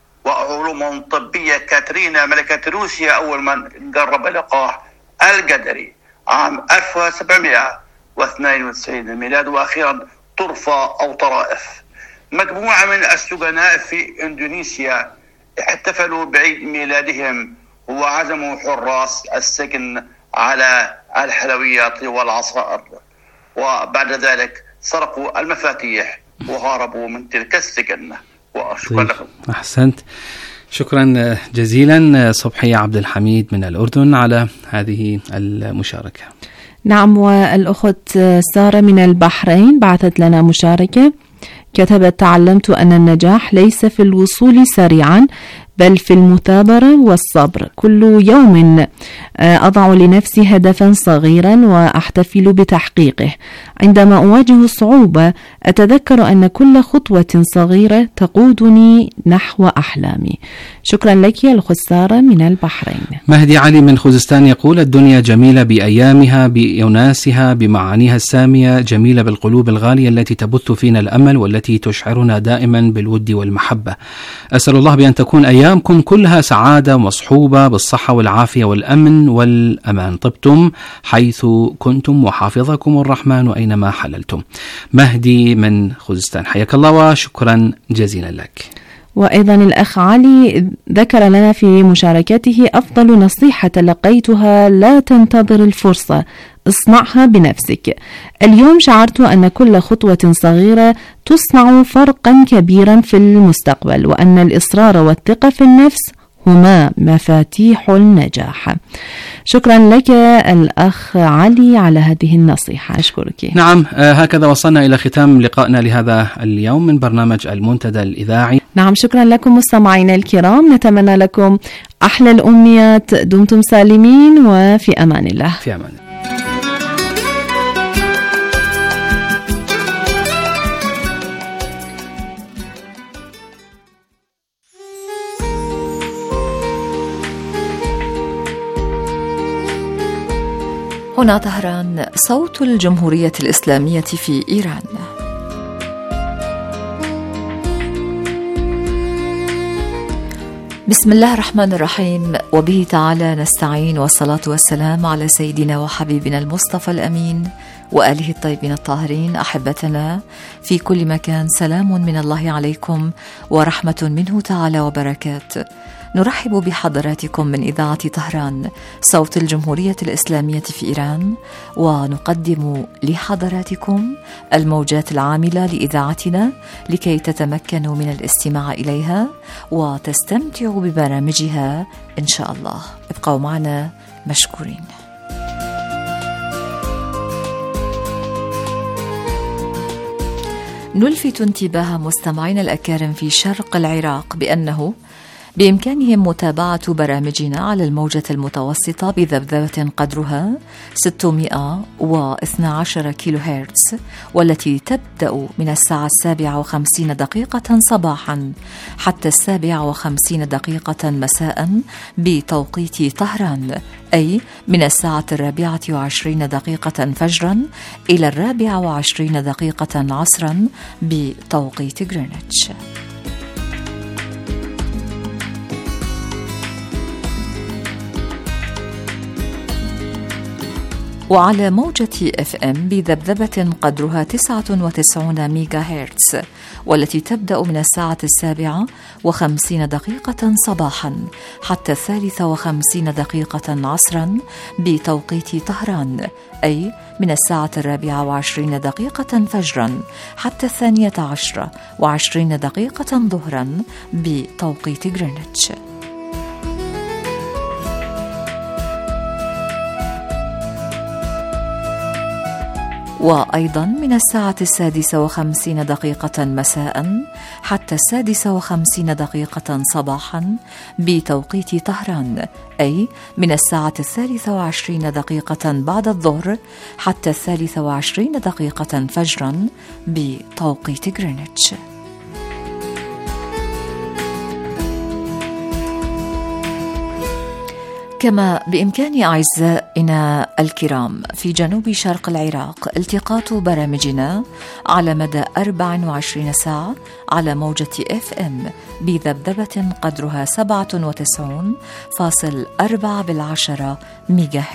وعلوم طبية، كاترينا ملكة روسيا أول من جرب اللقاح الجدري عام ألف وسبعمائة واثنين وتسعين ميلاد. وأخيرا طرفة أو طرائف. مجموعة من السجناء في إندونيسيا احتفلوا بعيد ميلادهم وعزموا حراس السجن على الحلويات والعصائر، وبعد ذلك سرقوا المفاتيح وهربوا من تلك السجن. وشكرا لكم. أحسنت، شكرا جزيلا صبحي عبد الحميد من الأردن على هذه المشاركة. نعم، والأخت سارة من البحرين بعثت لنا مشاركة، كتبت: تعلمت أن النجاح ليس في الوصول سريعا بل في المثابرة والصبر. كل يوم أضع لنفسي هدفا صغيرا وأحتفل بتحقيقه. عندما أواجه صعوبة أتذكر أن كل خطوة صغيرة تقودني نحو أحلامي. شكرا لك يا الأخت سارة من البحرين. مهدي علي من خوزستان يقول: الدنيا جميلة بأيامها بأناسها بمعانيها السامية، جميلة بالقلوب الغالية التي تبث فينا الأمل والتي تشعرنا دائما بالود والمحبة. أسأل الله بأن تكون أيامكم كلها سعادة مصحوبة بالصحة والعافية والأمن والأمان. طبتم حيث كنتم وحافظكم الرحمن أينما حللتم. مهدي من خوزستان، حياك الله وشكرا جزيلا لك. وأيضا الأخ علي ذكر لنا في مشاركته: أفضل نصيحة تلقيتها لا تنتظر الفرصة، اصنعها بنفسك. اليوم شعرت أن كل خطوة صغيرة تصنع فرقا كبيرا في المستقبل، وأن الإصرار والثقة في النفس هما مفاتيح النجاح. شكرا لك الأخ علي على هذه النصيحة، أشكرك. نعم، هكذا وصلنا إلى ختام لقائنا لهذا اليوم من برنامج المنتدى الإذاعي. نعم، شكرا لكم مستمعينا الكرام، نتمنى لكم أحلى الأمنيات، دمتم سالمين وفي أمان الله. في أمان الله. هنا طهران، صوت الجمهورية الإسلامية في إيران. بسم الله الرحمن الرحيم، وبه تعالى نستعين، والصلاة والسلام على سيدنا وحبيبنا المصطفى الأمين وآله الطيبين الطاهرين. أحبتنا في كل مكان، سلام من الله عليكم ورحمة منه تعالى وبركاته. نرحب بحضراتكم من إذاعة طهران، صوت الجمهورية الإسلامية في إيران، ونقدم لحضراتكم الموجات العاملة لإذاعتنا لكي تتمكنوا من الاستماع إليها وتستمتعوا ببرامجها إن شاء الله. ابقوا معنا مشكورين. نلفت انتباه مستمعين الأكارم في شرق العراق بأنه بإمكانهم متابعة برامجنا على الموجة المتوسطة بذبذبة قدرها ستمائة واثني عشر كيلو هرتز، والتي تبدأ من الساعة السابعة وخمسين دقيقة صباحا حتى السابعة وخمسين دقيقة مساء بتوقيت طهران، أي من الساعة الرابعة وعشرين دقيقة فجرا إلى الرابعة وعشرين دقيقة عصرا بتوقيت غرينتش. وعلى موجة اف ام بذبذبة قدرها تسعة وتسعين ميجا هرتز، والتي تبدأ من الساعة السابعة وخمسين دقيقة صباحا حتى الثالثة وخمسين دقيقة عصرا بتوقيت طهران، أي من الساعة الرابعة وعشرين دقيقة فجرا حتى الثانية عشرة وعشرين دقيقة ظهرا بتوقيت غرينتش. وأيضا من الساعة السادسة وخمسين دقيقة مساء حتى السادسة وخمسين دقيقة صباحا بتوقيت طهران، أي من الساعة الثالثة وعشرين دقيقة بعد الظهر حتى الثالثة وعشرين دقيقة فجرا بتوقيت غرينتش. كما بإمكان أعزائنا الكرام في جنوب شرق العراق التقاط برامجنا على مدى أربع وعشرين ساعة على موجة إف إم بذبذبة قدرها سبعة وتسعين فاصلة أربعة بالعشرة ميجا